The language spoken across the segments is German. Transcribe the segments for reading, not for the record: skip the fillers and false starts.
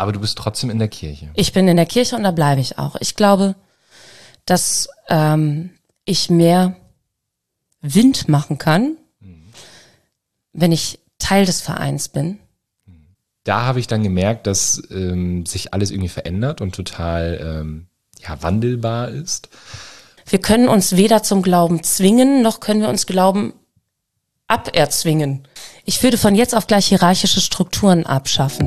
Aber du bist trotzdem in der Kirche. Ich bin in der Kirche und da bleibe ich auch. Ich glaube, dass ich mehr Wind machen kann, wenn ich Teil des Vereins bin. Da habe ich dann gemerkt, dass sich alles irgendwie verändert und total wandelbar ist. Wir können uns weder zum Glauben zwingen, noch können wir uns Glauben aberzwingen. Ich würde von jetzt auf gleich hierarchische Strukturen abschaffen.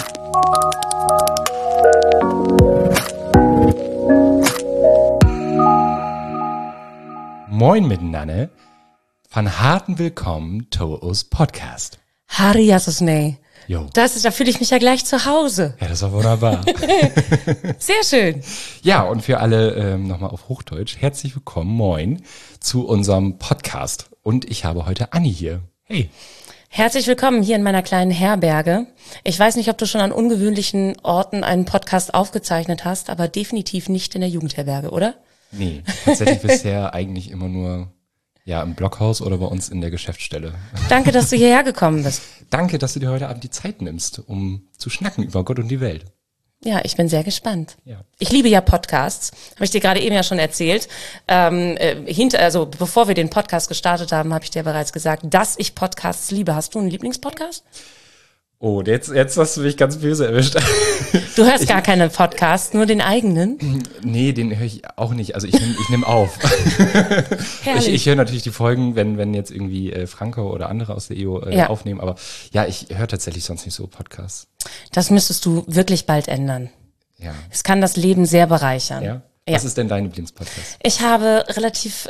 Moin miteinander, von harten Willkommen zu uns Podcast. Hariasosnei. Jo. Da fühle ich mich ja gleich zu Hause. Ja, das war wunderbar. Sehr schön. Ja, und für alle nochmal auf Hochdeutsch, herzlich willkommen, moin, zu unserem Podcast. Und ich habe heute Anni hier. Hey. Herzlich willkommen hier in meiner kleinen Herberge. Ich weiß nicht, ob du schon an ungewöhnlichen Orten einen Podcast aufgezeichnet hast, aber definitiv nicht in der Jugendherberge, oder? Nee, tatsächlich bisher eigentlich immer nur im Blockhaus oder bei uns in der Geschäftsstelle. Danke, dass du hierher gekommen bist. Danke, dass du dir heute Abend die Zeit nimmst, um zu schnacken über Gott und die Welt. Ja, ich bin sehr gespannt. Ja. Ich liebe ja Podcasts, habe ich dir gerade eben ja schon erzählt. Bevor wir den Podcast gestartet haben, habe ich dir bereits gesagt, dass ich Podcasts liebe. Hast du einen Lieblingspodcast? Oh, jetzt hast du mich ganz böse erwischt. Du hörst gar keine Podcasts, nur den eigenen? Nee, den höre ich auch nicht. Also ich nehm auf. Herrlich. Ich höre natürlich die Folgen, wenn jetzt irgendwie Franco oder andere aus der EO aufnehmen. Aber ja, ich höre tatsächlich sonst nicht so Podcasts. Das müsstest du wirklich bald ändern. Ja. Es kann das Leben sehr bereichern. Ja? Was ist denn dein Lieblingspodcast? Ich habe relativ,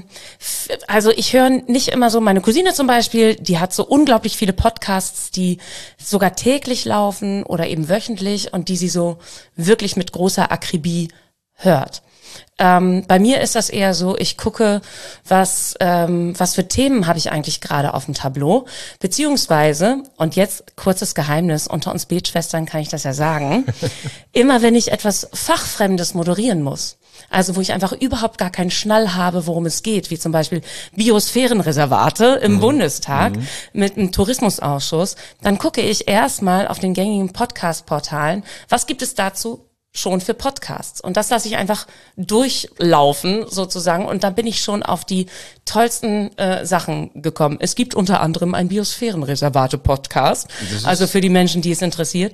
ich höre nicht immer so, meine Cousine zum Beispiel, die hat so unglaublich viele Podcasts, die sogar täglich laufen oder eben wöchentlich und die sie so wirklich mit großer Akribie hört. Bei mir ist das eher so, ich gucke, was für Themen habe ich eigentlich gerade auf dem Tableau, beziehungsweise, und jetzt kurzes Geheimnis, unter uns Betschwestern kann ich das ja sagen, immer wenn ich etwas Fachfremdes moderieren muss, also wo ich einfach überhaupt gar keinen Schnall habe, worum es geht, wie zum Beispiel Biosphärenreservate im Bundestag mit einem Tourismusausschuss, dann gucke ich erstmal auf den gängigen Podcast-Portalen, was gibt es dazu schon für Podcasts. Und das lasse ich einfach durchlaufen sozusagen und dann bin ich schon auf die tollsten Sachen gekommen. Es gibt unter anderem einen Biosphärenreservate-Podcast, also für die Menschen, die es interessiert.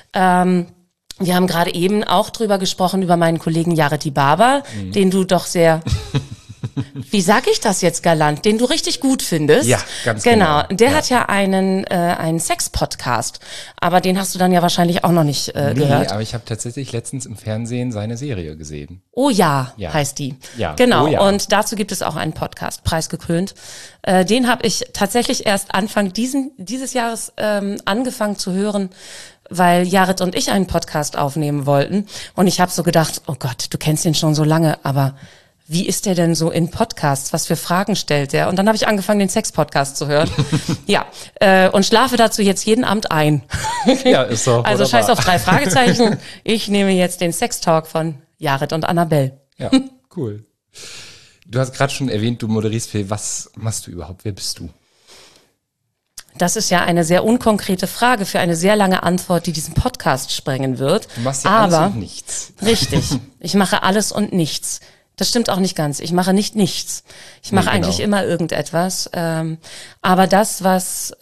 Wir haben gerade eben auch drüber gesprochen, über meinen Kollegen Jareti Barber, den du doch sehr... Wie sag ich das jetzt galant? Den du richtig gut findest. Ja, ganz genau. Der hat ja einen Sex-Podcast, aber den hast du dann ja wahrscheinlich auch noch nicht gehört. Nee, aber ich habe tatsächlich letztens im Fernsehen seine Serie gesehen. Oh ja, heißt die. Ja. Genau, Oh ja. Und dazu gibt es auch einen Podcast, preisgekrönt. Den habe ich tatsächlich erst Anfang dieses Jahres angefangen zu hören, weil Jared und ich einen Podcast aufnehmen wollten. Und ich habe so gedacht, oh Gott, du kennst ihn schon so lange, aber wie ist der denn so in Podcasts? Was für Fragen stellt der? Und dann habe ich angefangen, den Sex-Podcast zu hören. Und schlafe dazu jetzt jeden Abend ein. Ja, ist doch Also wunderbar. scheiß auf 3 Fragezeichen. Ich nehme jetzt den Sex-Talk von Jared und Annabelle. Ja, cool. Du hast gerade schon erwähnt, du moderierst viel. Was machst du überhaupt? Wer bist du? Das ist ja eine sehr unkonkrete Frage für eine sehr lange Antwort, die diesen Podcast sprengen wird. Du machst ja alles und nichts. Richtig. Ich mache alles und nichts. Das stimmt auch nicht ganz. Ich mache nicht nichts. Ich mache eigentlich immer irgendetwas. Aber das, was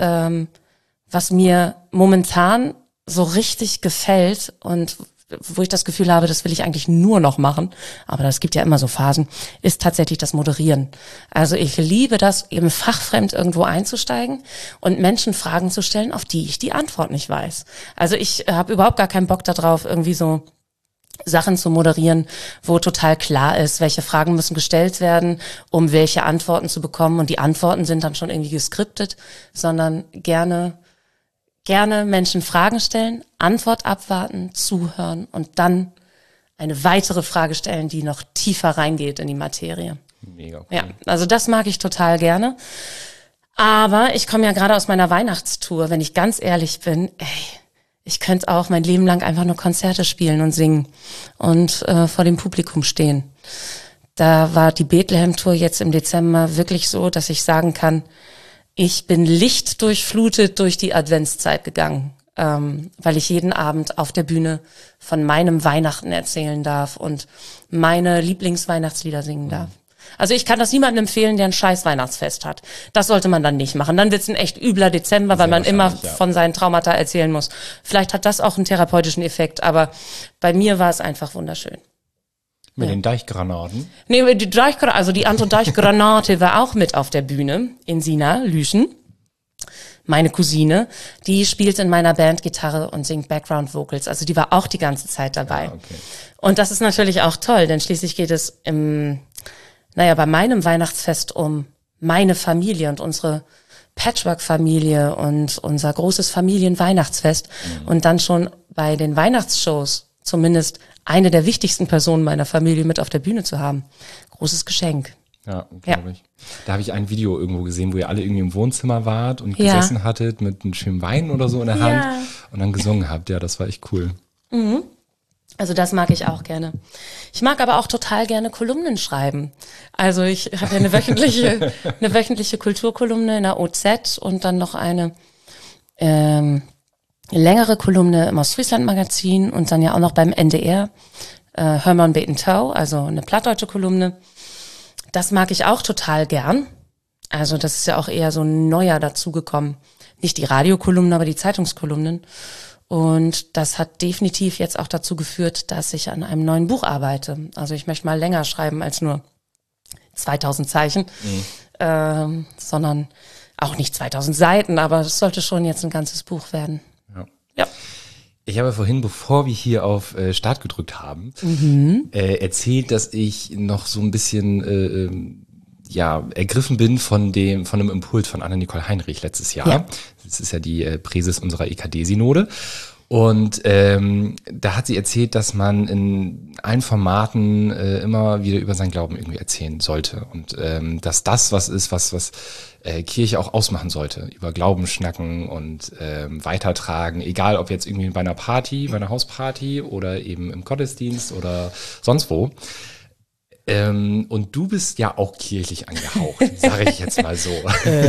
mir momentan so richtig gefällt und wo ich das Gefühl habe, das will ich eigentlich nur noch machen, aber das gibt ja immer so Phasen, ist tatsächlich das Moderieren. Also ich liebe das, eben fachfremd irgendwo einzusteigen und Menschen Fragen zu stellen, auf die ich die Antwort nicht weiß. Also ich habe überhaupt gar keinen Bock darauf, irgendwie so Sachen zu moderieren, wo total klar ist, welche Fragen müssen gestellt werden, um welche Antworten zu bekommen. Und die Antworten sind dann schon irgendwie geskriptet, sondern gerne Menschen Fragen stellen, Antwort abwarten, zuhören und dann eine weitere Frage stellen, die noch tiefer reingeht in die Materie. Mega cool. Ja, also das mag ich total gerne. Aber ich komme ja gerade aus meiner Weihnachtstour, wenn ich ganz ehrlich bin, ich könnte auch mein Leben lang einfach nur Konzerte spielen und singen und vor dem Publikum stehen. Da war die Bethlehem-Tour jetzt im Dezember wirklich so, dass ich sagen kann, ich bin lichtdurchflutet durch die Adventszeit gegangen. weil ich jeden Abend auf der Bühne von meinem Weihnachten erzählen darf und meine Lieblingsweihnachtslieder singen darf. Also ich kann das niemandem empfehlen, der ein scheiß Weihnachtsfest hat. Das sollte man dann nicht machen. Dann wird's ein echt übler Dezember, weil man immer von seinen Traumata erzählen muss. Vielleicht hat das auch einen therapeutischen Effekt, aber bei mir war es einfach wunderschön. Mit den Deichgranaten? Nee, die Anton Deichgranate war auch mit auf der Bühne in Sina, Lüschen. Meine Cousine, die spielt in meiner Band Gitarre und singt Background Vocals. Also die war auch die ganze Zeit dabei. Ja, okay. Und das ist natürlich auch toll, denn schließlich geht es bei meinem Weihnachtsfest um meine Familie und unsere Patchwork-Familie und unser großes Familienweihnachtsfest. Und dann schon bei den Weihnachtsshows zumindest eine der wichtigsten Personen meiner Familie mit auf der Bühne zu haben. Großes Geschenk. Ja, glaube ich. Da habe ich ein Video irgendwo gesehen, wo ihr alle irgendwie im Wohnzimmer wart und gesessen hattet mit einem schönen Wein oder so in der Hand und dann gesungen habt. Ja, das war echt cool. Mhm. Also das mag ich auch gerne. Ich mag aber auch total gerne Kolumnen schreiben. Also ich habe ja eine wöchentliche Kulturkolumne in der OZ und dann noch eine längere Kolumne im Ostfriesland-Magazin und dann ja auch noch beim NDR, Hörmann Beten Tau, also eine plattdeutsche Kolumne. Das mag ich auch total gern. Also das ist ja auch eher so ein neuer dazugekommen. Nicht die Radiokolumnen, aber die Zeitungskolumnen. Und das hat definitiv jetzt auch dazu geführt, dass ich an einem neuen Buch arbeite. Also ich möchte mal länger schreiben als nur 2000 Zeichen, sondern auch nicht 2000 Seiten, aber es sollte schon jetzt ein ganzes Buch werden. Ja. Ich habe vorhin, bevor wir hier auf Start gedrückt haben, erzählt, dass ich noch so ein bisschen ergriffen bin von einem Impuls von Anna-Nicole Heinrich letztes Jahr. Ja. Das ist ja die Präses unserer EKD-Synode. Und da hat sie erzählt, dass man in allen Formaten immer wieder über seinen Glauben irgendwie erzählen sollte. Und dass das was ist, was Kirche auch ausmachen sollte. Über Glauben schnacken und weitertragen. Egal, ob jetzt irgendwie bei einer Party, bei einer Hausparty oder eben im Gottesdienst oder sonst wo. Und du bist ja auch kirchlich angehaucht, sage ich jetzt mal so.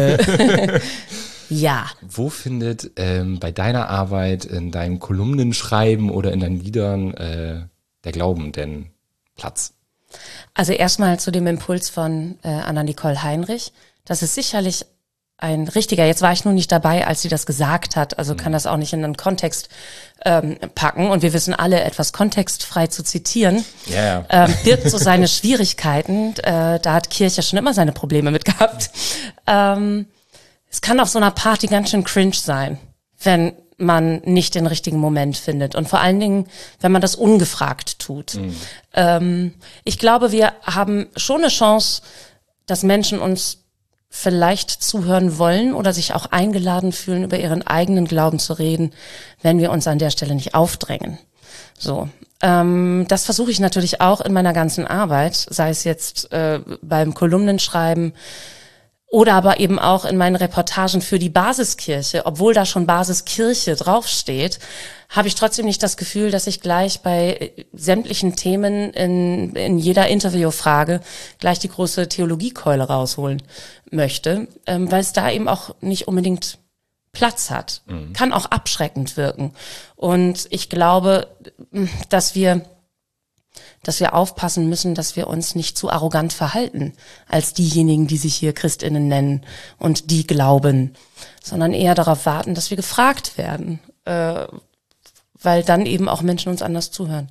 Ja. Wo findet bei deiner Arbeit, in deinem Kolumnenschreiben oder in deinen Liedern der Glauben denn Platz? Also erstmal zu dem Impuls von Anna-Nicole Heinrich. Das ist sicherlich ein richtiger, jetzt war ich nur nicht dabei, als sie das gesagt hat, also kann das auch nicht in einen Kontext packen. Und wir wissen alle, etwas kontextfrei zu zitieren, birgt so seine Schwierigkeiten. Da hat Kirche schon immer seine Probleme mit gehabt. Es kann auf so einer Party ganz schön cringe sein, wenn man nicht den richtigen Moment findet. Und vor allen Dingen, wenn man das ungefragt tut. Ich glaube, wir haben schon eine Chance, dass Menschen uns vielleicht zuhören wollen oder sich auch eingeladen fühlen, über ihren eigenen Glauben zu reden, wenn wir uns an der Stelle nicht aufdrängen. So, das versuche ich natürlich auch in meiner ganzen Arbeit, sei es jetzt beim Kolumnenschreiben oder aber eben auch in meinen Reportagen für die Basiskirche. Obwohl da schon Basiskirche draufsteht, habe ich trotzdem nicht das Gefühl, dass ich gleich bei sämtlichen Themen in jeder Interviewfrage gleich die große Theologiekeule rausholen möchte, weil es da eben auch nicht unbedingt Platz hat. Kann auch abschreckend wirken. Und ich glaube, dass wir aufpassen müssen, dass wir uns nicht zu arrogant verhalten als diejenigen, die sich hier Christinnen nennen und die glauben, sondern eher darauf warten, dass wir gefragt werden, weil dann eben auch Menschen uns anders zuhören.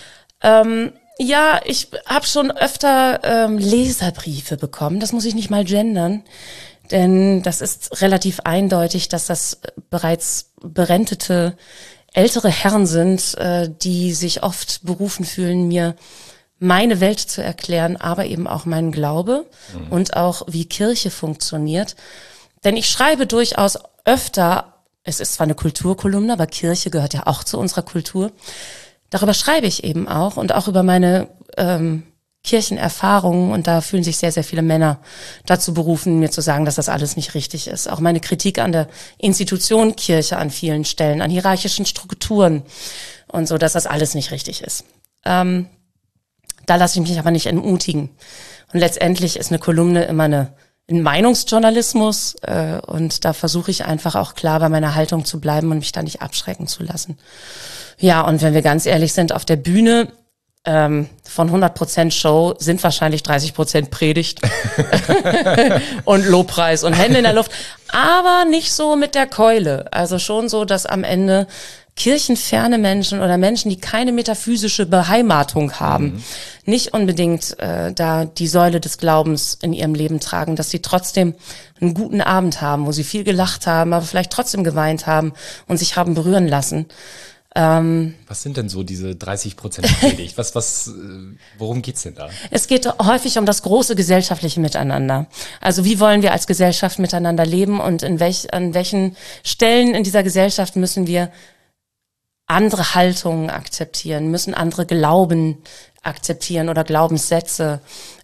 Ich habe schon öfter Leserbriefe bekommen, das muss ich nicht mal gendern, denn das ist relativ eindeutig, dass das bereits berentete ältere Herren sind, die sich oft berufen fühlen, mir meine Welt zu erklären, aber eben auch meinen Glaube und auch wie Kirche funktioniert. Denn ich schreibe durchaus öfter, es ist zwar eine Kulturkolumne, aber Kirche gehört ja auch zu unserer Kultur. Darüber schreibe ich eben auch und auch über meine Kirchenerfahrungen, und da fühlen sich sehr, sehr viele Männer dazu berufen, mir zu sagen, dass das alles nicht richtig ist. Auch meine Kritik an der Institution Kirche an vielen Stellen, an hierarchischen Strukturen und so, dass das alles nicht richtig ist. Da lasse ich mich aber nicht entmutigen. Und letztendlich ist eine Kolumne immer in Meinungsjournalismus und da versuche ich einfach auch klar bei meiner Haltung zu bleiben und mich da nicht abschrecken zu lassen. Ja, und wenn wir ganz ehrlich sind, auf der Bühne von 100% Show sind wahrscheinlich 30% Predigt und Lobpreis und Hände in der Luft, aber nicht so mit der Keule. Also schon so, dass am Ende kirchenferne Menschen oder Menschen, die keine metaphysische Beheimatung haben, nicht unbedingt da die Säule des Glaubens in ihrem Leben tragen, dass sie trotzdem einen guten Abend haben, wo sie viel gelacht haben, aber vielleicht trotzdem geweint haben und sich haben berühren lassen. Was sind denn so diese 30% Predigt? Worum geht's denn da? Es geht häufig um das große gesellschaftliche Miteinander. Also wie wollen wir als Gesellschaft miteinander leben und an welchen Stellen in dieser Gesellschaft müssen wir andere Haltungen akzeptieren, müssen andere Glauben akzeptieren oder Glaubenssätze.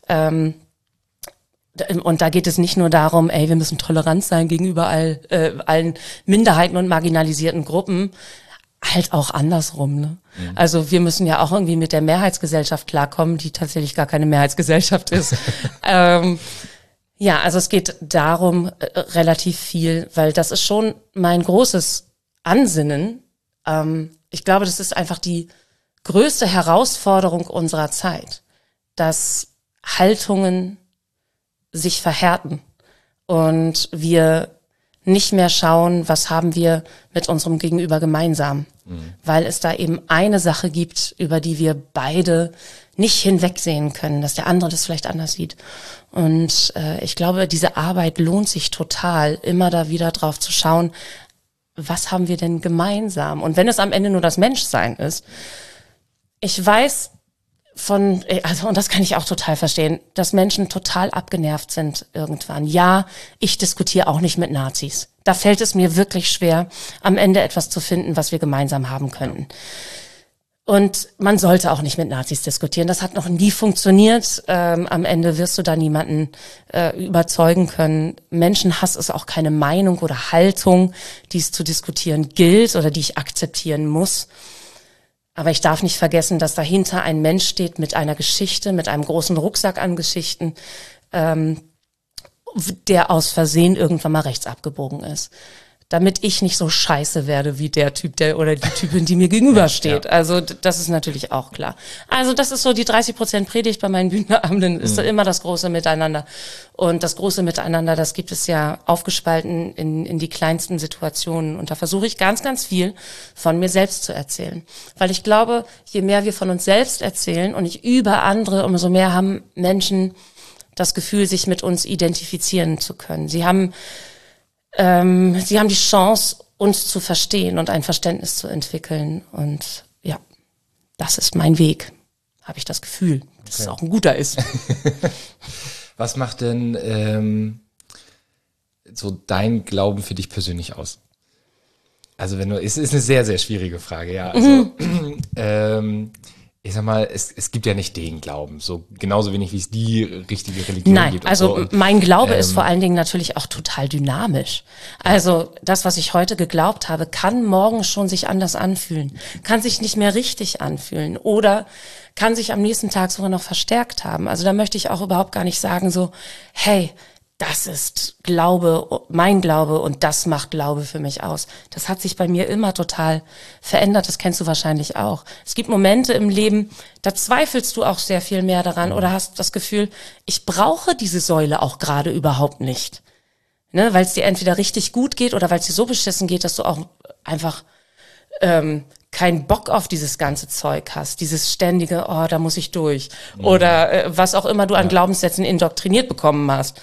Und da geht es nicht nur darum, wir müssen tolerant sein gegenüber allen Minderheiten und marginalisierten Gruppen, halt auch andersrum. Ne? Also wir müssen ja auch irgendwie mit der Mehrheitsgesellschaft klarkommen, die tatsächlich gar keine Mehrheitsgesellschaft ist. Ja, also es geht darum relativ viel, weil das ist schon mein großes Ansinnen. Ich glaube, das ist einfach die größte Herausforderung unserer Zeit, dass Haltungen sich verhärten und wir nicht mehr schauen, was haben wir mit unserem Gegenüber gemeinsam, weil es da eben eine Sache gibt, über die wir beide nicht hinwegsehen können, dass der andere das vielleicht anders sieht. Und ich glaube, diese Arbeit lohnt sich total, immer da wieder drauf zu schauen, was haben wir denn gemeinsam? Und wenn es am Ende nur das Menschsein ist, ich weiß und das kann ich auch total verstehen, dass Menschen total abgenervt sind irgendwann. Ja, ich diskutiere auch nicht mit Nazis. Da fällt es mir wirklich schwer, am Ende etwas zu finden, was wir gemeinsam haben könnten. Und man sollte auch nicht mit Nazis diskutieren. Das hat noch nie funktioniert. Am Ende wirst du da niemanden überzeugen können. Menschenhass ist auch keine Meinung oder Haltung, die es zu diskutieren gilt oder die ich akzeptieren muss. Aber ich darf nicht vergessen, dass dahinter ein Mensch steht mit einer Geschichte, mit einem großen Rucksack an Geschichten, der aus Versehen irgendwann mal rechts abgebogen ist. Damit ich nicht so scheiße werde wie der Typ, oder die Typin, die mir gegenübersteht. Ja. Also das ist natürlich auch klar. Also das ist so die 30% Predigt bei meinen Bühnenabenden, ist immer das große Miteinander. Und das große Miteinander, das gibt es ja aufgespalten in die kleinsten Situationen. Und da versuche ich ganz, ganz viel von mir selbst zu erzählen. Weil ich glaube, je mehr wir von uns selbst erzählen und nicht über andere, umso mehr haben Menschen das Gefühl, sich mit uns identifizieren zu können. Sie haben die Chance, uns zu verstehen und ein Verständnis zu entwickeln. Und ja, das ist mein Weg, habe ich das Gefühl, dass es auch ein guter ist. Was macht denn so dein Glauben für dich persönlich aus? Also es ist eine sehr, sehr schwierige Frage, ja. Also ich sag mal, es gibt ja nicht den Glauben, so genauso wenig wie es die richtige Religion gibt. Nein, also so. Mein Glaube ist vor allen Dingen natürlich auch total dynamisch. Also das, was ich heute geglaubt habe, kann morgen schon sich anders anfühlen, kann sich nicht mehr richtig anfühlen oder kann sich am nächsten Tag sogar noch verstärkt haben. Also da möchte ich auch überhaupt gar nicht sagen so, hey, das ist Glaube, mein Glaube und das macht Glaube für mich aus. Das hat sich bei mir immer total verändert, das kennst du wahrscheinlich auch. Es gibt Momente im Leben, da zweifelst du auch sehr viel mehr daran oder hast das Gefühl, ich brauche diese Säule auch gerade überhaupt nicht. Ne, weil es dir entweder richtig gut geht oder weil es dir so beschissen geht, dass du auch einfach keinen Bock auf dieses ganze Zeug hast, dieses ständige, da muss ich durch. Oder was auch immer du an Glaubenssätzen indoktriniert bekommen hast.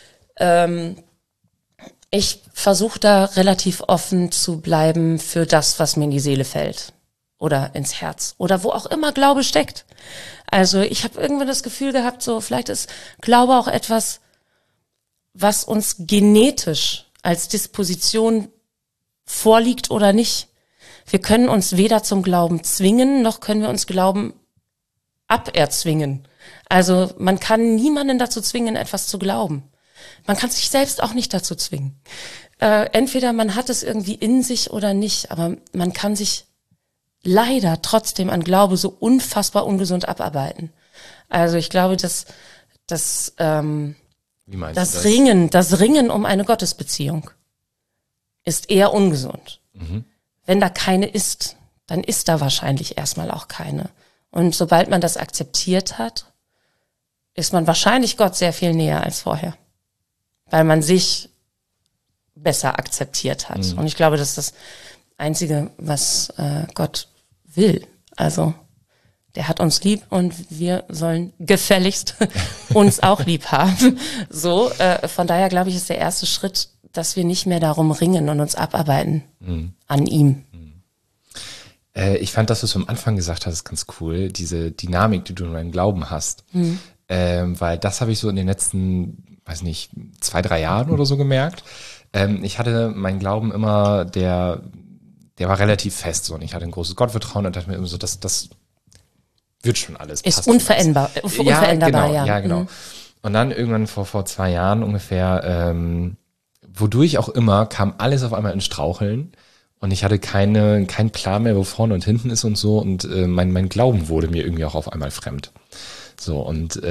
Ich versuche da relativ offen zu bleiben für das, was mir in die Seele fällt oder ins Herz oder wo auch immer Glaube steckt. Also ich habe irgendwann das Gefühl gehabt, so vielleicht ist Glaube auch etwas, was uns genetisch als Disposition vorliegt oder nicht. Wir können uns weder zum Glauben zwingen, noch können wir uns Glauben aberzwingen. Also man kann niemanden dazu zwingen, etwas zu glauben. Man kann sich selbst auch nicht dazu zwingen. Entweder man hat es irgendwie in sich oder nicht, aber man kann sich leider trotzdem an Glaube so unfassbar ungesund abarbeiten. Also ich glaube, dass Wie meinst du das? Das Ringen um eine Gottesbeziehung ist eher ungesund. Wenn da keine ist, dann ist da wahrscheinlich erstmal auch keine. Und sobald man das akzeptiert hat, ist man wahrscheinlich Gott sehr viel näher als vorher. Weil man sich besser akzeptiert hat. Und ich glaube, das ist das Einzige, was Gott will. Also der hat uns lieb und wir sollen gefälligst uns auch lieb haben. So, von daher glaube ich, ist der erste Schritt, dass wir nicht mehr darum ringen und uns abarbeiten an ihm. Ich fand, dass du es am Anfang gesagt hast, ganz cool, diese Dynamik, die du in deinem Glauben hast. Weil das habe ich so in den letzten, weiß nicht, 2-3 Jahren oder so gemerkt. Ich hatte meinen Glauben immer, der war relativ fest so, und ich hatte ein großes Gottvertrauen und dachte mir immer so, das wird schon alles. Ist unveränderbar, Ja, genau. Und dann irgendwann vor 2 Jahren ungefähr, wodurch auch immer, kam alles auf einmal in Straucheln und ich hatte keinen Plan mehr, wo vorne und hinten ist und so, und mein Glauben wurde mir irgendwie auch auf einmal fremd. So, und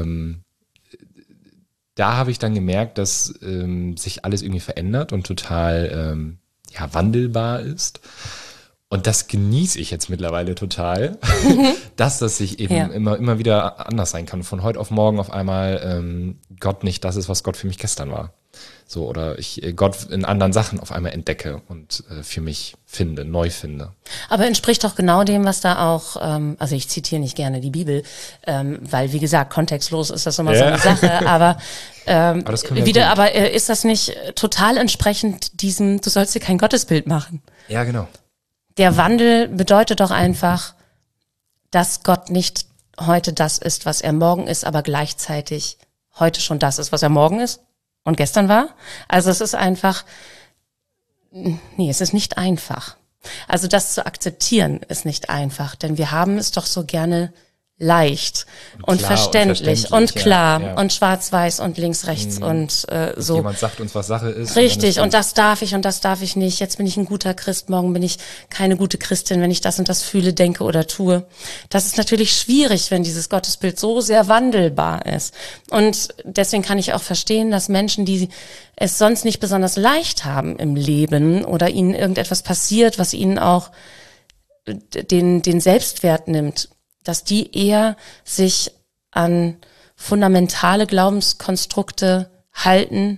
da habe ich dann gemerkt, dass sich alles irgendwie verändert und total wandelbar ist. Und das genieße ich jetzt mittlerweile total, dass das sich eben immer wieder anders sein kann. Von heute auf morgen auf einmal Gott nicht das ist, was Gott für mich gestern war. So, oder ich Gott in anderen Sachen auf einmal entdecke und für mich neu finde. Aber entspricht doch genau dem, was da auch, also ich zitiere nicht gerne die Bibel, weil wie gesagt, kontextlos ist das immer so eine Sache, aber ist das nicht total entsprechend diesem, du sollst dir kein Gottesbild machen? Ja, genau. Der Wandel bedeutet doch einfach, dass Gott nicht heute das ist, was er morgen ist, aber gleichzeitig heute schon das ist, was er morgen ist und gestern war. Also es ist einfach, es ist nicht einfach. Also das zu akzeptieren ist nicht einfach, denn wir haben es doch so gerne leicht und verständlich und klar und schwarz-weiß und links, rechts und so. Jemand sagt uns, was Sache ist. Richtig, und das darf ich und das darf ich nicht. Jetzt bin ich ein guter Christ, morgen bin ich keine gute Christin, wenn ich das und das fühle, denke oder tue. Das ist natürlich schwierig, wenn dieses Gottesbild so sehr wandelbar ist. Und deswegen kann ich auch verstehen, dass Menschen, die es sonst nicht besonders leicht haben im Leben oder ihnen irgendetwas passiert, was ihnen auch den Selbstwert nimmt, dass die eher sich an fundamentale Glaubenskonstrukte halten,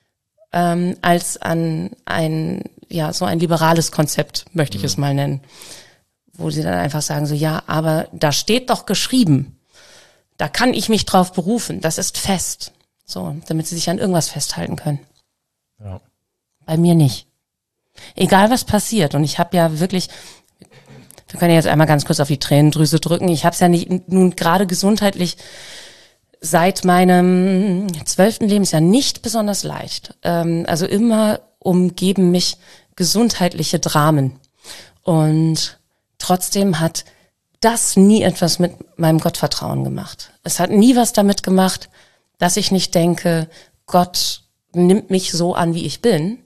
als an so ein liberales Konzept, möchte ich es mal nennen. Wo sie dann einfach sagen so, ja, aber da steht doch geschrieben. Da kann ich mich drauf berufen. Das ist fest. So, damit sie sich an irgendwas festhalten können. Ja. Bei mir nicht. Egal was passiert. Und ich habe ja wirklich, wir können jetzt einmal ganz kurz auf die Tränendrüse drücken. Ich habe es ja nicht nun gerade gesundheitlich seit meinem 12. Lebensjahr nicht besonders leicht. Also immer umgeben mich gesundheitliche Dramen. Und trotzdem hat das nie etwas mit meinem Gottvertrauen gemacht. Es hat nie was damit gemacht, dass ich nicht denke, Gott nimmt mich so an, wie ich bin.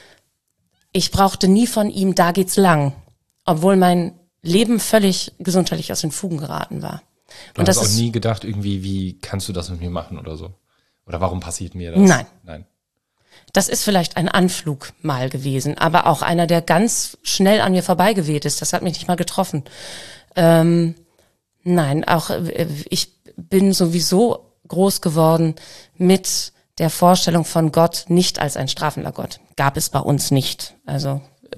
Ich brauchte nie von ihm, da geht's lang. Obwohl mein Leben völlig gesundheitlich aus den Fugen geraten war. Du hast auch nie gedacht, irgendwie, wie kannst du das mit mir machen oder so? Oder warum passiert mir das? Nein. Das ist vielleicht ein Anflug mal gewesen, aber auch einer, der ganz schnell an mir vorbeigeweht ist. Das hat mich nicht mal getroffen. Nein, auch ich bin sowieso groß geworden mit der Vorstellung von Gott nicht als ein strafender Gott. Gab es bei uns nicht. Also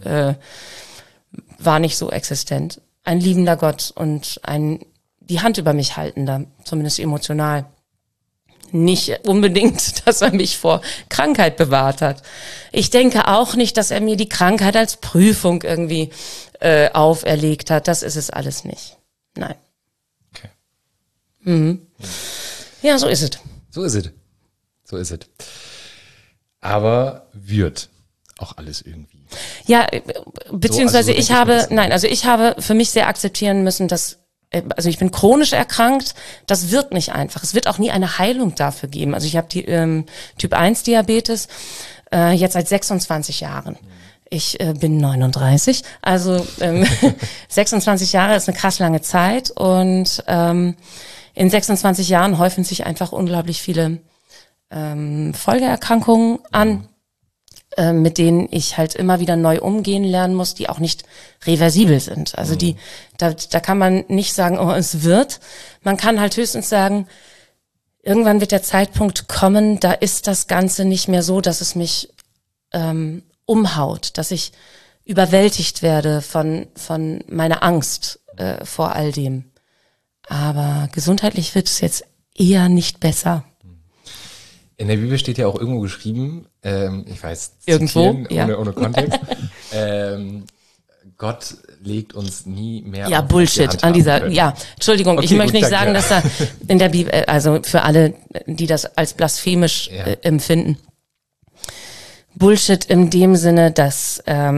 war nicht so existent. Ein liebender Gott und die Hand über mich haltender, zumindest emotional. Nicht unbedingt, dass er mich vor Krankheit bewahrt hat. Ich denke auch nicht, dass er mir die Krankheit als Prüfung irgendwie auferlegt hat. Das ist es alles nicht. Nein. Okay. Mhm. Ja, so ist es. So ist es. Aber wird auch alles irgendwie. Ja, beziehungsweise ich habe für mich sehr akzeptieren müssen, dass, also ich bin chronisch erkrankt, das wird nicht einfach. Es wird auch nie eine Heilung dafür geben. Also ich habe die Typ 1 Diabetes jetzt seit 26 Jahren. Ich bin 39, also 26 Jahre ist eine krass lange Zeit und in 26 Jahren häufen sich einfach unglaublich viele Folgeerkrankungen an, mit denen ich halt immer wieder neu umgehen lernen muss, die auch nicht reversibel sind. Also da kann man nicht sagen, oh, es wird. Man kann halt höchstens sagen, irgendwann wird der Zeitpunkt kommen, da ist das Ganze nicht mehr so, dass es mich umhaut, dass ich überwältigt werde von meiner Angst vor all dem. Aber gesundheitlich wird es jetzt eher nicht besser. In der Bibel steht ja auch irgendwo geschrieben, ich weiß, irgendwo, ohne Kontext, Gott legt uns nie mehr. Ja, Bullshit an dieser, ja, Entschuldigung, okay, ich möchte nicht sagen, dass da in der Bibel, also für alle, die das als blasphemisch empfinden, Bullshit in dem Sinne, dass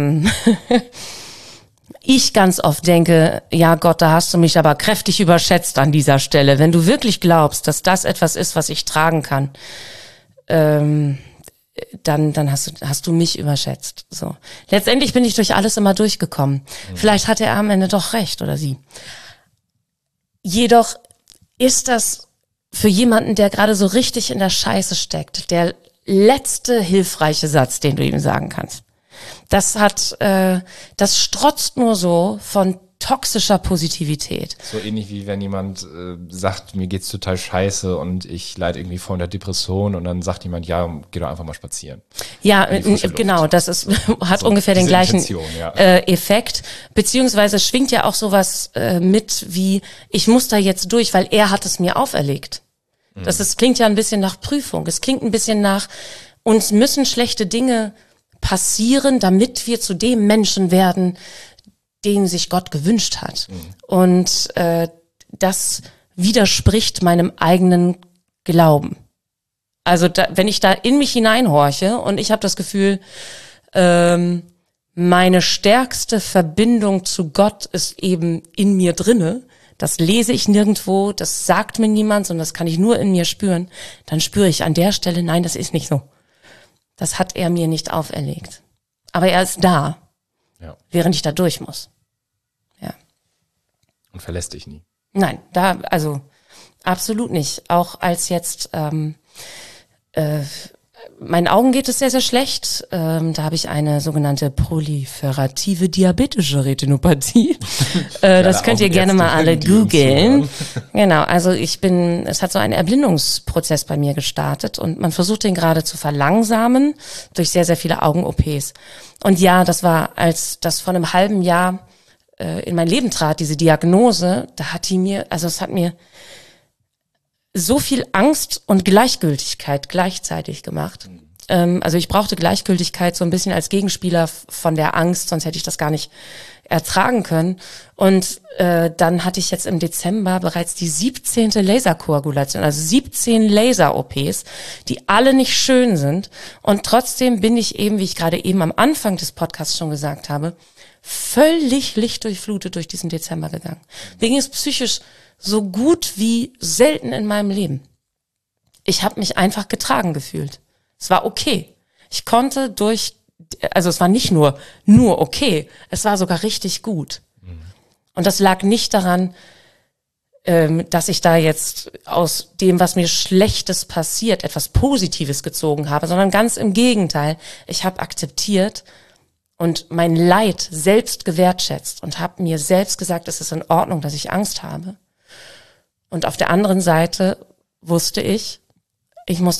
ich ganz oft denke, ja Gott, da hast du mich aber kräftig überschätzt an dieser Stelle. Wenn du wirklich glaubst, dass das etwas ist, was ich tragen kann, dann hast du mich überschätzt. So. Letztendlich bin ich durch alles immer durchgekommen. Vielleicht hat er am Ende doch recht oder sie. Jedoch ist das für jemanden, der gerade so richtig in der Scheiße steckt, der letzte hilfreiche Satz, den du ihm sagen kannst. Das strotzt nur so von toxischer Positivität. So ähnlich wie wenn jemand sagt, mir geht's total scheiße und ich leide irgendwie vor einer Depression und dann sagt jemand, ja, geh doch einfach mal spazieren. Ja, genau, das ist, hat so ungefähr den gleichen Effekt, beziehungsweise schwingt ja auch sowas mit wie, ich muss da jetzt durch, weil er hat es mir auferlegt. Klingt ja ein bisschen nach Prüfung, es klingt ein bisschen nach, uns müssen schlechte Dinge passieren, damit wir zu dem Menschen werden, den sich Gott gewünscht hat. Und das widerspricht meinem eigenen Glauben. Also wenn ich da in mich hineinhorche und ich habe das Gefühl, meine stärkste Verbindung zu Gott ist eben in mir drinne, das lese ich nirgendwo, das sagt mir niemand, sondern das kann ich nur in mir spüren, dann spüre ich an der Stelle, nein, das ist nicht so. Das hat er mir nicht auferlegt. Aber er ist da, während ich da durch muss. Ja. Und verlässt dich nie. Nein, also absolut nicht. Auch als jetzt meinen Augen geht es sehr, sehr schlecht. Da habe ich eine sogenannte proliferative diabetische Retinopathie. Das könnt ihr gerne mal alle googeln. Genau, also es hat so einen Erblindungsprozess bei mir gestartet und man versucht den gerade zu verlangsamen durch sehr, sehr viele Augen-OPs. Und ja, das war, als das vor einem halben Jahr in mein Leben trat, diese Diagnose, es hat mir so viel Angst und Gleichgültigkeit gleichzeitig gemacht. Also ich brauchte Gleichgültigkeit so ein bisschen als Gegenspieler von der Angst, sonst hätte ich das gar nicht ertragen können. Und dann hatte ich jetzt im Dezember bereits die 17. Laserkoagulation, also 17 Laser-OPs, die alle nicht schön sind. Und trotzdem bin ich eben, wie ich gerade eben am Anfang des Podcasts schon gesagt habe, völlig lichtdurchflutet durch diesen Dezember gegangen. Mir ging es psychisch so gut wie selten in meinem Leben. Ich habe mich einfach getragen gefühlt. Es war okay. Ich konnte es war nicht nur okay, es war sogar richtig gut. Und das lag nicht daran, dass ich da jetzt aus dem, was mir Schlechtes passiert, etwas Positives gezogen habe, sondern ganz im Gegenteil. Ich habe akzeptiert und mein Leid selbst gewertschätzt und habe mir selbst gesagt, es ist in Ordnung, dass ich Angst habe. Und auf der anderen Seite wusste ich muss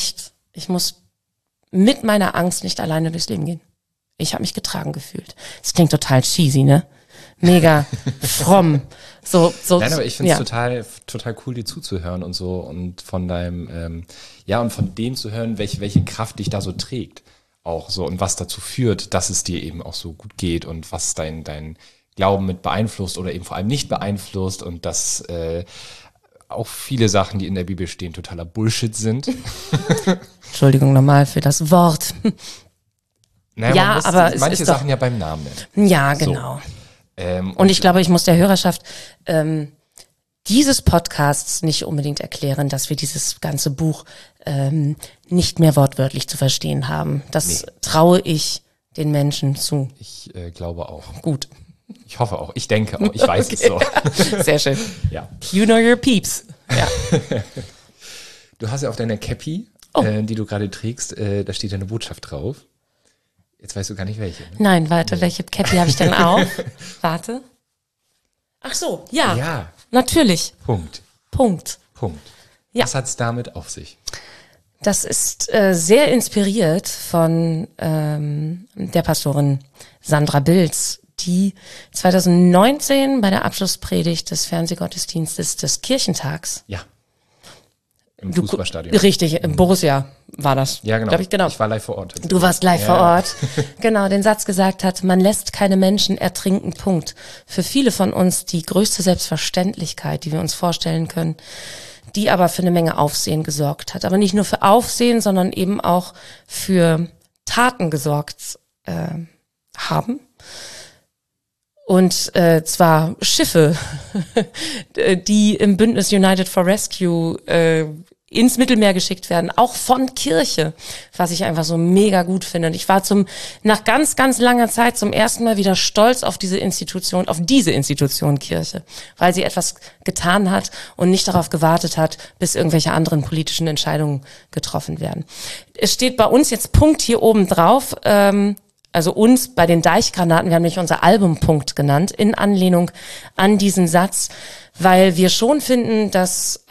mit meiner Angst nicht alleine durchs Leben gehen. Ich habe mich getragen gefühlt. Das klingt total cheesy, ne? Mega fromm. So. Nein, aber ich finde es total cool, dir zuzuhören und so und von deinem, und von dem zu hören, welche Kraft dich da so trägt. Auch so und was dazu führt, dass es dir eben auch so gut geht und was dein Glauben mit beeinflusst oder eben vor allem nicht beeinflusst und dass auch viele Sachen, die in der Bibel stehen, totaler Bullshit sind. Entschuldigung nochmal für das Wort. Naja, aber manche Sachen ja beim Namen nennen. Ja, genau. So. Und ich glaube, ich muss der Hörerschaft dieses Podcasts nicht unbedingt erklären, dass wir dieses ganze Buch nicht mehr wortwörtlich zu verstehen haben. Das traue ich den Menschen zu. Ich glaube auch. Gut. Ich hoffe auch. Ich denke auch. Ich weiß es so. Sehr schön. Ja. You know your peeps. Ja. Du hast ja auf deiner Cappy die du gerade trägst, da steht ja eine Botschaft drauf. Jetzt weißt du gar nicht welche. Ne? Nein, warte, welche Cappy habe ich denn auf? Warte. Ach so, ja. Ja. Natürlich. Punkt. Ja. Was hat's damit auf sich? Das ist sehr inspiriert von der Pastorin Sandra Bilz, die 2019 bei der Abschlusspredigt des Fernsehgottesdienstes des Kirchentags. Ja. Im Fußballstadion. Richtig, im Borussia war das. Ja, genau. Glaub ich, genau. Ich war live vor Ort. Du warst live vor Ort. Genau, den Satz gesagt hat, man lässt keine Menschen ertrinken, Punkt. Für viele von uns die größte Selbstverständlichkeit, die wir uns vorstellen können, die aber für eine Menge Aufsehen gesorgt hat. Aber nicht nur für Aufsehen, sondern eben auch für Taten gesorgt haben. Und zwar Schiffe, die im Bündnis United for Rescue ins Mittelmeer geschickt werden, auch von Kirche, was ich einfach so mega gut finde. Und ich war nach ganz, ganz langer Zeit zum ersten Mal wieder stolz auf diese Institution Kirche, weil sie etwas getan hat und nicht darauf gewartet hat, bis irgendwelche anderen politischen Entscheidungen getroffen werden. Es steht bei uns jetzt Punkt hier oben drauf, also uns bei den Deichgranaten, wir haben nämlich unser Album Punkt genannt, in Anlehnung an diesen Satz, weil wir schon finden, dass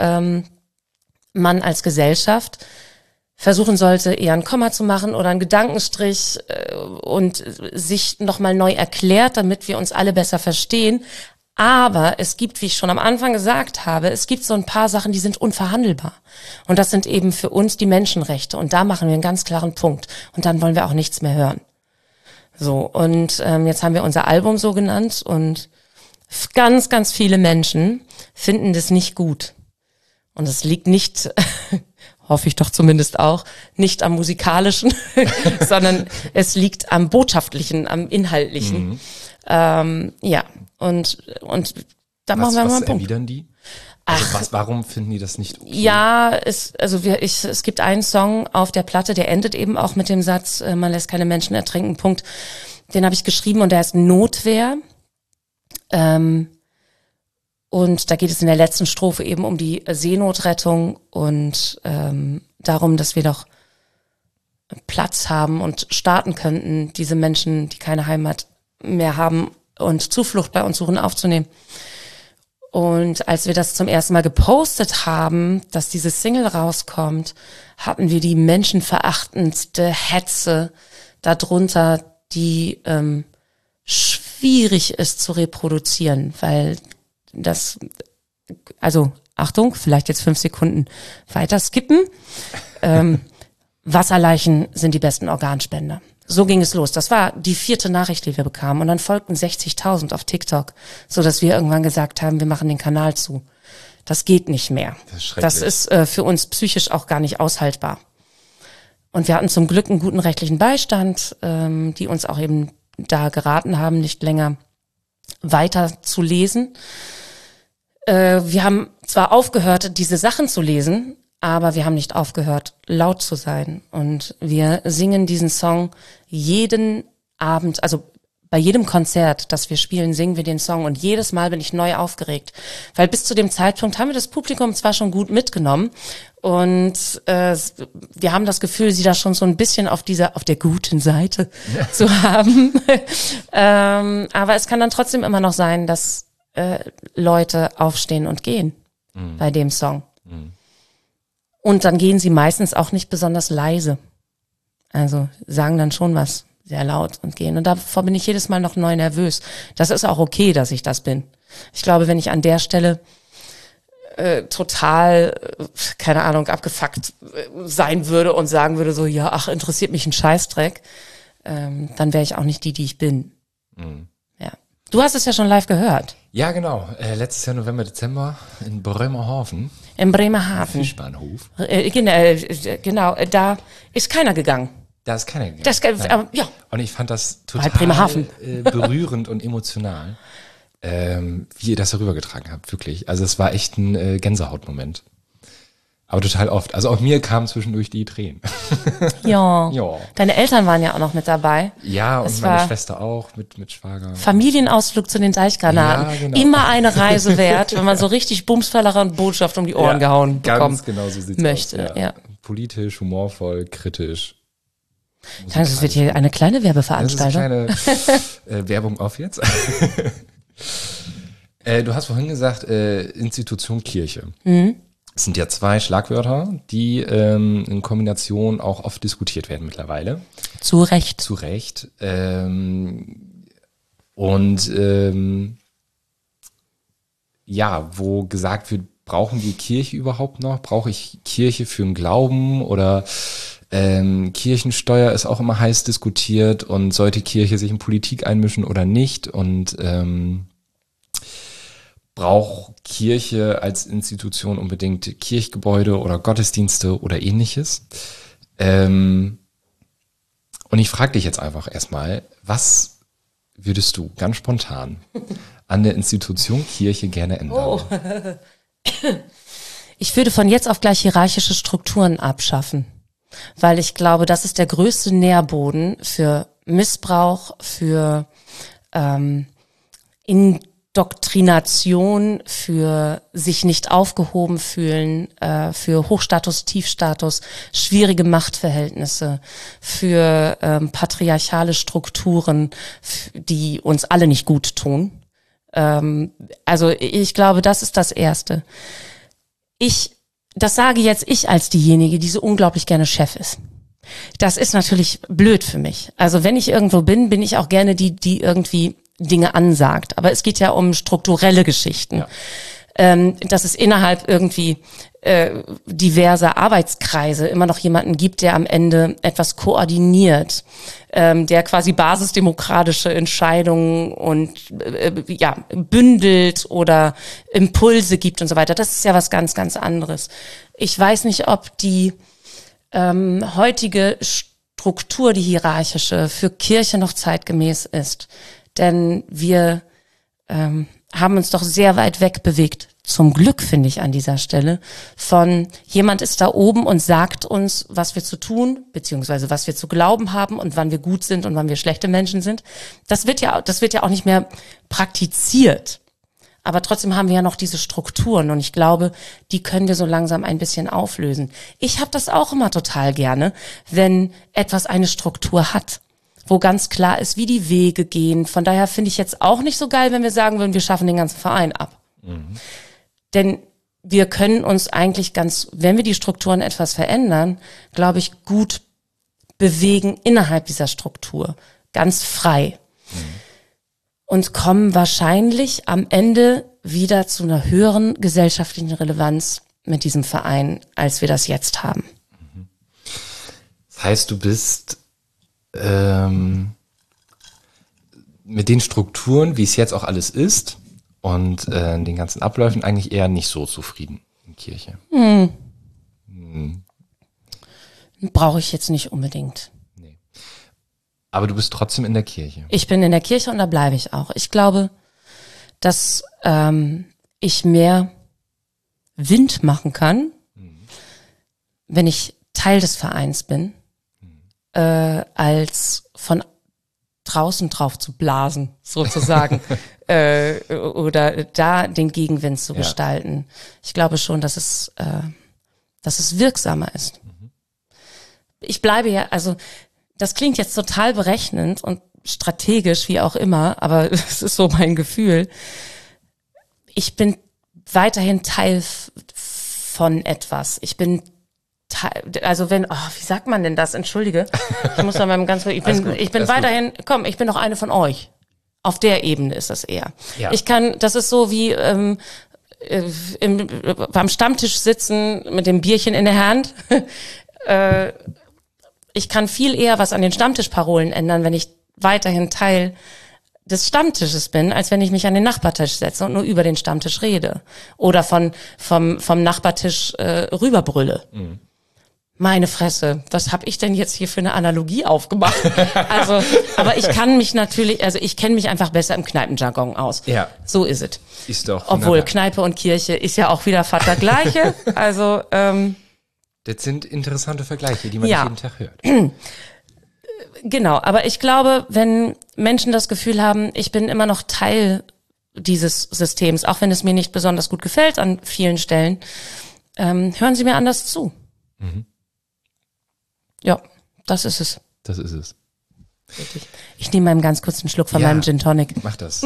man als Gesellschaft versuchen sollte, eher ein Komma zu machen oder einen Gedankenstrich und sich nochmal neu erklärt, damit wir uns alle besser verstehen. Aber es gibt, wie ich schon am Anfang gesagt habe, es gibt so ein paar Sachen, die sind unverhandelbar. Und das sind eben für uns die Menschenrechte. Und da machen wir einen ganz klaren Punkt. Und dann wollen wir auch nichts mehr hören. So, und jetzt haben wir unser Album so genannt und ganz, ganz viele Menschen finden das nicht gut. Und es liegt nicht, hoffe ich doch zumindest auch, nicht am Musikalischen, sondern es liegt am Botschaftlichen, am Inhaltlichen. Ja, und da machen wir mal einen Punkt. Was erwidern die? Also warum finden die das nicht okay? Ja, es gibt einen Song auf der Platte, der endet eben auch mit dem Satz, man lässt keine Menschen ertrinken, Punkt. Den habe ich geschrieben und der heißt Notwehr. Und da geht es in der letzten Strophe eben um die Seenotrettung und darum, dass wir doch Platz haben und starten könnten, diese Menschen, die keine Heimat mehr haben und Zuflucht bei uns suchen, aufzunehmen. Und als wir das zum ersten Mal gepostet haben, dass diese Single rauskommt, hatten wir die menschenverachtendste Hetze darunter, die schwierig ist zu reproduzieren, weil das, also Achtung, vielleicht jetzt 5 Sekunden weiter skippen. Wasserleichen sind die besten Organspender. So ging es los. Das war die 4. Nachricht, die wir bekamen. Und dann folgten 60.000 auf TikTok, so dass wir irgendwann gesagt haben, wir machen den Kanal zu. Das geht nicht mehr. Das ist für uns psychisch auch gar nicht aushaltbar. Und wir hatten zum Glück einen guten rechtlichen Beistand, die uns auch eben da geraten haben, nicht länger weiter zu lesen. Wir haben zwar aufgehört, diese Sachen zu lesen, aber wir haben nicht aufgehört, laut zu sein. Und wir singen diesen Song jeden Abend, also bei jedem Konzert, das wir spielen, singen wir den Song. Und jedes Mal bin ich neu aufgeregt. Weil bis zu dem Zeitpunkt haben wir das Publikum zwar schon gut mitgenommen. Und wir haben das Gefühl, sie da schon so ein bisschen auf der guten Seite zu haben. Aber es kann dann trotzdem immer noch sein, dass Leute aufstehen und gehen bei dem Song. Und dann gehen sie meistens auch nicht besonders leise. Also sagen dann schon was sehr laut und gehen. Und davor bin ich jedes Mal noch neu nervös. Das ist auch okay, dass ich das bin. Ich glaube, wenn ich an der Stelle total, keine Ahnung, abgefuckt sein würde und sagen würde so, ja, ach, interessiert mich ein Scheißdreck, dann wäre ich auch nicht die ich bin. Ja. Du hast es ja schon live gehört. Ja, genau. Letztes Jahr November, Dezember in Bremerhaven. In Bremerhaven. Fischbahnhof. Genau, da ist keiner gegangen. Da ist keiner gegangen. Ja. Und ich fand das total Bremerhaven. Berührend und emotional, wie ihr das darüber getragen habt, wirklich. Also es war echt ein Gänsehautmoment. Aber total oft. Also auch mir kamen zwischendurch die Tränen. Ja. Ja. Deine Eltern waren ja auch noch mit dabei. Ja, und meine Schwester auch mit Schwager. Familienausflug zu den Deichgranaten. Ja, genau. Immer eine Reise wert, wenn man so richtig Bumsfallerer und Botschaft um die Ohren gehauen bekommen ganz genau so sieht's möchte. aus, Ja. politisch, humorvoll, kritisch. Das wird hier eine kleine Werbeveranstaltung. Das ist eine kleine Werbung auf jetzt. Du hast vorhin gesagt, Institution Kirche. Es sind ja 2 Schlagwörter, die in Kombination auch oft diskutiert werden mittlerweile. Zu Recht. Zu Recht. Wo gesagt wird, brauchen wir Kirche überhaupt noch? Brauche ich Kirche für den Glauben? Oder Kirchensteuer ist auch immer heiß diskutiert und sollte Kirche sich in Politik einmischen oder nicht? Und braucht Kirche als Institution unbedingt Kirchgebäude oder Gottesdienste oder ähnliches? Und ich frage dich jetzt einfach erstmal, was würdest du ganz spontan an der Institution Kirche gerne ändern? Oh. Ich würde von jetzt auf gleich hierarchische Strukturen abschaffen, weil ich glaube, das ist der größte Nährboden für Missbrauch, für Indoktrination, für sich nicht aufgehoben fühlen, für Hochstatus, Tiefstatus, schwierige Machtverhältnisse, für patriarchale Strukturen, die uns alle nicht gut tun. Also ich glaube, das ist das Erste. Das sage jetzt ich als diejenige, die so unglaublich gerne Chef ist. Das ist natürlich blöd für mich. Also wenn ich irgendwo bin ich auch gerne die irgendwie Dinge ansagt. Aber es geht ja um strukturelle Geschichten. Ja. Dass es innerhalb irgendwie diverser Arbeitskreise immer noch jemanden gibt, der am Ende etwas koordiniert, der quasi basisdemokratische Entscheidungen und bündelt oder Impulse gibt und so weiter. Das ist ja was ganz, ganz anderes. Ich weiß nicht, ob die heutige Struktur, die hierarchische, für Kirche noch zeitgemäß ist. Denn wir haben uns doch sehr weit weg bewegt, zum Glück finde ich an dieser Stelle, von jemand ist da oben und sagt uns, was wir zu tun, beziehungsweise was wir zu glauben haben und wann wir gut sind und wann wir schlechte Menschen sind. Das wird ja auch nicht mehr praktiziert. Aber trotzdem haben wir ja noch diese Strukturen und ich glaube, die können wir so langsam ein bisschen auflösen. Ich habe das auch immer total gerne, wenn etwas eine Struktur hat, wo ganz klar ist, wie die Wege gehen. Von daher finde ich jetzt auch nicht so geil, wenn wir sagen würden, wir schaffen den ganzen Verein ab. Mhm. Denn wir können uns eigentlich wenn wir die Strukturen etwas verändern, glaube ich, gut bewegen innerhalb dieser Struktur. Ganz frei. Mhm. Und kommen wahrscheinlich am Ende wieder zu einer höheren gesellschaftlichen Relevanz mit diesem Verein, als wir das jetzt haben. Mhm. Das heißt, du bist mit den Strukturen, wie es jetzt auch alles ist und den ganzen Abläufen eigentlich eher nicht so zufrieden in Kirche. Brauche ich jetzt nicht unbedingt. Nee. Aber du bist trotzdem in der Kirche. Ich bin in der Kirche und da bleibe ich auch. Ich glaube, dass ich mehr Wind machen kann, wenn ich Teil des Vereins bin, als von draußen drauf zu blasen, sozusagen, oder da den Gegenwind zu gestalten. Ich glaube schon, dass es wirksamer ist. Ich bleibe ja, also das klingt jetzt total berechnend und strategisch, wie auch immer, aber es ist so mein Gefühl. Ich bin weiterhin Teil von etwas. Ich bin also wie sagt man denn das? Entschuldige. Ich muss da mal ich bin weiterhin, ich bin doch eine von euch. Auf der Ebene ist das eher. Ja. Das ist so wie beim Stammtisch sitzen mit dem Bierchen in der Hand. Ich kann viel eher was an den Stammtischparolen ändern, wenn ich weiterhin Teil des Stammtisches bin, als wenn ich mich an den Nachbartisch setze und nur über den Stammtisch rede. Oder vom Nachbartisch rüberbrülle. Mhm. Meine Fresse, was habe ich denn jetzt hier für eine Analogie aufgemacht? Also, aber ich kann mich natürlich, ich kenne mich einfach besser im Kneipenjargon aus. Ja. So ist es. Ist doch. Obwohl wunderbar. Kneipe und Kirche ist ja auch wieder fast das Gleiche. Also, das sind interessante Vergleiche, die man nicht jeden Tag hört. Genau, aber ich glaube, wenn Menschen das Gefühl haben, ich bin immer noch Teil dieses Systems, auch wenn es mir nicht besonders gut gefällt an vielen Stellen, hören Sie mir anders zu. Mhm. Ja, das ist es. Das ist es. Richtig. Ich nehme mal einen ganz kurzen Schluck von meinem Gin Tonic. Mach das.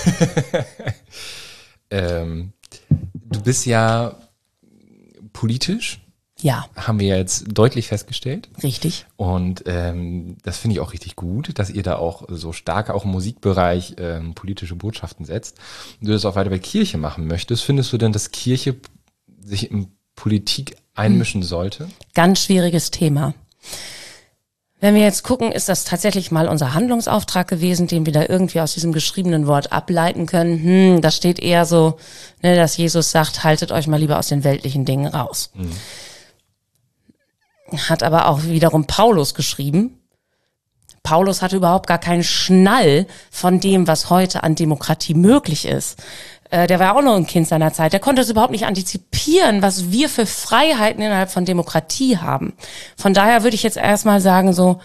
Du bist ja politisch. Ja. Haben wir jetzt deutlich festgestellt. Richtig. Und das finde ich auch richtig gut, dass ihr da auch so stark auch im Musikbereich politische Botschaften setzt. Und du das auch weiter bei Kirche machen möchtest. Findest du denn, dass Kirche sich in Politik einmischen sollte? Ganz schwieriges Thema. Wenn wir jetzt gucken, ist das tatsächlich mal unser Handlungsauftrag gewesen, den wir da irgendwie aus diesem geschriebenen Wort ableiten können. Das steht eher so, ne, dass Jesus sagt, haltet euch mal lieber aus den weltlichen Dingen raus. Hat aber auch wiederum Paulus geschrieben. Paulus hatte überhaupt gar keinen Schnall von dem, was heute an Demokratie möglich ist. Der war ja auch noch ein Kind seiner Zeit. Der konnte es überhaupt nicht antizipieren, was wir für Freiheiten innerhalb von Demokratie haben. Von daher würde ich jetzt erstmal sagen, so,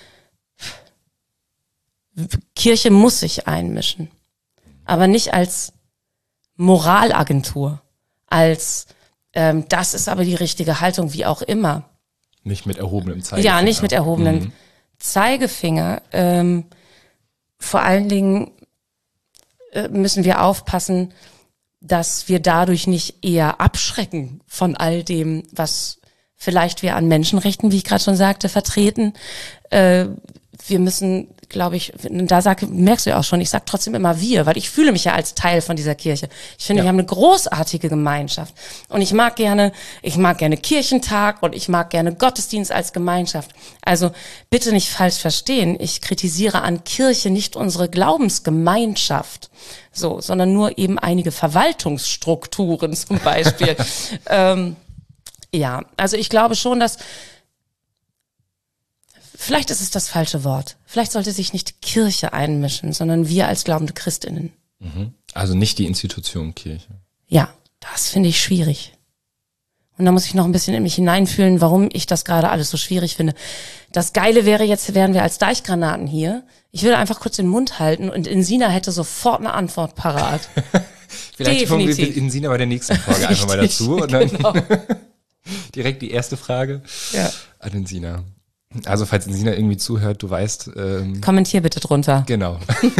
Kirche muss sich einmischen. Aber nicht als Moralagentur, als das ist aber die richtige Haltung, wie auch immer. Nicht mit erhobenem Zeigefinger. Ja, nicht mit erhobenem Zeigefinger. Vor allen Dingen müssen wir aufpassen, dass wir dadurch nicht eher abschrecken von all dem, was vielleicht wir an Menschenrechten, wie ich gerade schon sagte, vertreten. Wir müssen, glaube ich, merkst du ja auch schon, ich sag trotzdem immer wir, weil ich fühle mich ja als Teil von dieser Kirche. Ich finde, wir haben eine großartige Gemeinschaft. Und ich mag gerne Kirchentag und ich mag gerne Gottesdienst als Gemeinschaft. Also bitte nicht falsch verstehen. Ich kritisiere an Kirche nicht unsere Glaubensgemeinschaft, so, sondern nur eben einige Verwaltungsstrukturen zum Beispiel. Ja, also ich glaube schon, dass vielleicht ist es das falsche Wort. Vielleicht sollte sich nicht Kirche einmischen, sondern wir als glaubende Christinnen. Also nicht die Institution Kirche. Ja, das finde ich schwierig. Und da muss ich noch ein bisschen in mich hineinfühlen, warum ich das gerade alles so schwierig finde. Das Geile wäre, jetzt wären wir als Deichgranaten hier. Ich würde einfach kurz den Mund halten und Insina hätte sofort eine Antwort parat. Vielleicht kommen wir mit Insina bei der nächsten Folge einfach mal dazu. Und dann direkt die erste Frage an Insina. Also falls Insina irgendwie zuhört, du weißt. Kommentier bitte drunter. Genau.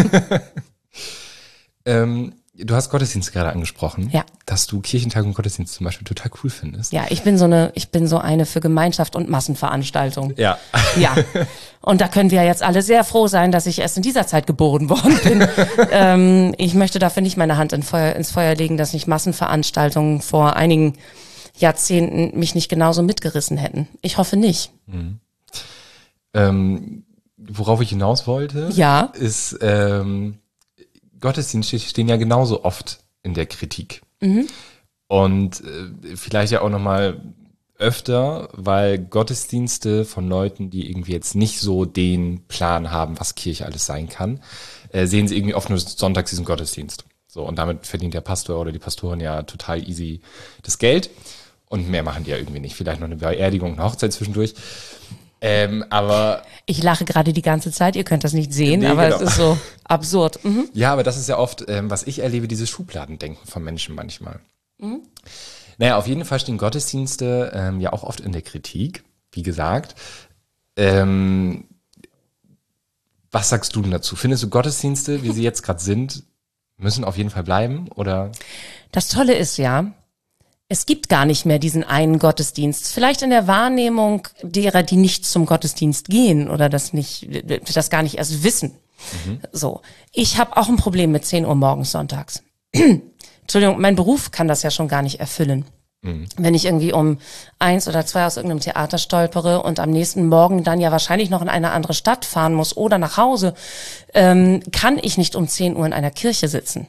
Du hast Gottesdienst gerade angesprochen. Ja. Dass du Kirchentag und Gottesdienst zum Beispiel total cool findest. Ja, ich bin so eine für Gemeinschaft und Massenveranstaltung. Ja. Ja. Und da können wir jetzt alle sehr froh sein, dass ich erst in dieser Zeit geboren worden bin. Ich möchte dafür nicht meine Hand ins Feuer legen, dass nicht Massenveranstaltungen vor einigen Jahrzehnten mich nicht genauso mitgerissen hätten. Ich hoffe nicht. Worauf ich hinaus wollte, ist, Gottesdienste stehen ja genauso oft in der Kritik. Und vielleicht ja auch nochmal öfter, weil Gottesdienste von Leuten, die irgendwie jetzt nicht so den Plan haben, was Kirche alles sein kann, sehen sie irgendwie oft nur sonntags diesen Gottesdienst. So, und damit verdient der Pastor oder die Pastorin ja total easy das Geld. Und mehr machen die ja irgendwie nicht. Vielleicht noch eine Beerdigung, eine Hochzeit zwischendurch. Aber ich lache gerade die ganze Zeit, ihr könnt das nicht sehen, aber es ist so absurd. Ja, aber das ist ja oft, was ich erlebe, dieses Schubladendenken von Menschen manchmal. Naja, auf jeden Fall stehen Gottesdienste ja auch oft in der Kritik, wie gesagt. Was sagst du denn dazu? Findest du Gottesdienste, wie sie jetzt gerade sind, müssen auf jeden Fall bleiben, oder? Das Tolle ist ja, es gibt gar nicht mehr diesen einen Gottesdienst. Vielleicht in der Wahrnehmung derer, die nicht zum Gottesdienst gehen oder das gar nicht erst wissen. So. Ich habe auch ein Problem mit 10 Uhr morgens sonntags. Entschuldigung, mein Beruf kann das ja schon gar nicht erfüllen. Wenn ich irgendwie um 1 oder 2 aus irgendeinem Theater stolpere und am nächsten Morgen dann ja wahrscheinlich noch in eine andere Stadt fahren muss oder nach Hause, kann ich nicht um 10 Uhr in einer Kirche sitzen.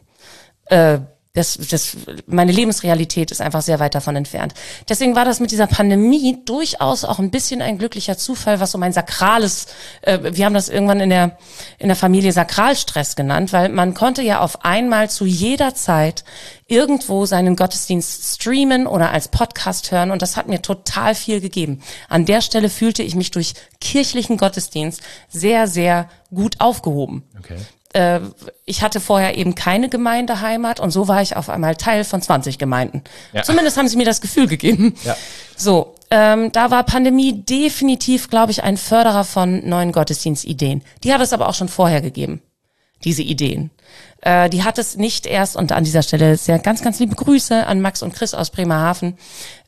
Meine Lebensrealität ist einfach sehr weit davon entfernt. Deswegen war das mit dieser Pandemie durchaus auch ein bisschen ein glücklicher Zufall, was so mein sakrales, wir haben das irgendwann in der Familie Sakralstress genannt, weil man konnte ja auf einmal zu jeder Zeit irgendwo seinen Gottesdienst streamen oder als Podcast hören und das hat mir total viel gegeben. An der Stelle fühlte ich mich durch kirchlichen Gottesdienst sehr, sehr gut aufgehoben. Okay. Ich hatte vorher eben keine Gemeindeheimat und so war ich auf einmal Teil von 20 Gemeinden. Ja. Zumindest haben sie mir das Gefühl gegeben. Ja. So, da war Pandemie definitiv, glaube ich, ein Förderer von neuen Gottesdienstideen. Die hat es aber auch schon vorher gegeben, diese Ideen. Die hat es nicht erst, und an dieser Stelle sehr ganz, ganz liebe Grüße an Max und Chris aus Bremerhaven,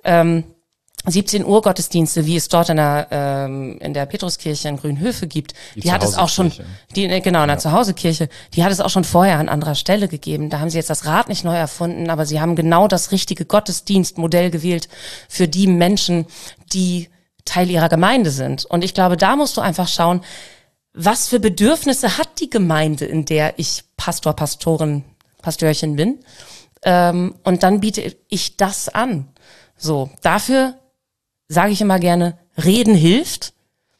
17 Uhr Gottesdienste, wie es dort in der Petruskirche in Grünhöfe gibt, die hat es auch schon, in der Zuhausekirche, die hat es auch schon vorher an anderer Stelle gegeben. Da haben sie jetzt das Rad nicht neu erfunden, aber sie haben genau das richtige Gottesdienstmodell gewählt für die Menschen, die Teil ihrer Gemeinde sind. Und ich glaube, da musst du einfach schauen, was für Bedürfnisse hat die Gemeinde, in der ich Pastörchen bin. Und dann biete ich das an. So, dafür sage ich immer gerne, reden hilft,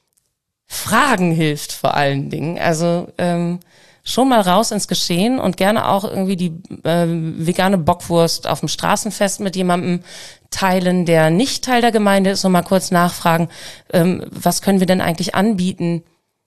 fragen hilft vor allen Dingen. Also schon mal raus ins Geschehen und gerne auch irgendwie die vegane Bockwurst auf dem Straßenfest mit jemandem teilen, der nicht Teil der Gemeinde ist, und mal kurz nachfragen, was können wir denn eigentlich anbieten,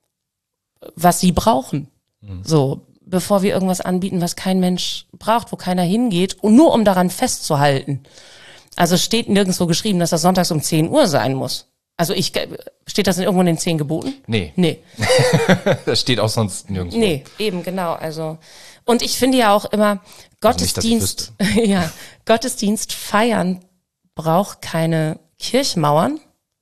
was sie brauchen. So, bevor wir irgendwas anbieten, was kein Mensch braucht, wo keiner hingeht, und nur um daran festzuhalten. Also steht nirgendwo geschrieben, dass das sonntags um 10 Uhr sein muss. Also steht das irgendwo in den 10 Geboten? Nee. Das steht auch sonst nirgendwo. Nee, eben, genau. Also, und ich finde ja auch immer, Gottesdienst, Gottesdienst feiern braucht keine Kirchmauern.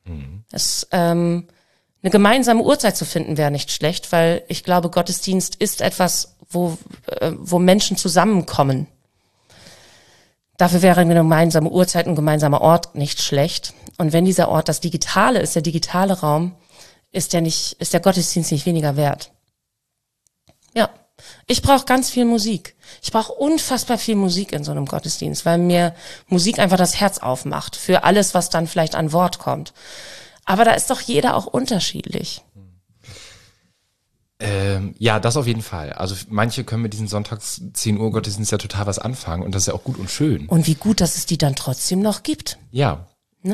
Eine gemeinsame Uhrzeit zu finden wäre nicht schlecht, weil ich glaube, Gottesdienst ist etwas, wo Menschen zusammenkommen. Dafür wäre eine gemeinsame Uhrzeit, ein gemeinsamer Ort nicht schlecht. Und wenn dieser Ort das Digitale ist, der digitale Raum, ist der Gottesdienst nicht weniger wert. Ja, ich brauche ganz viel Musik. Ich brauche unfassbar viel Musik in so einem Gottesdienst, weil mir Musik einfach das Herz aufmacht für alles, was dann vielleicht an Wort kommt. Aber da ist doch jeder auch unterschiedlich. Ja, das auf jeden Fall. Also manche können mit diesen Sonntags 10 Uhr Gottesdienst ja total was anfangen, und das ist ja auch gut und schön. Und wie gut, dass es die dann trotzdem noch gibt. Ja. Ne?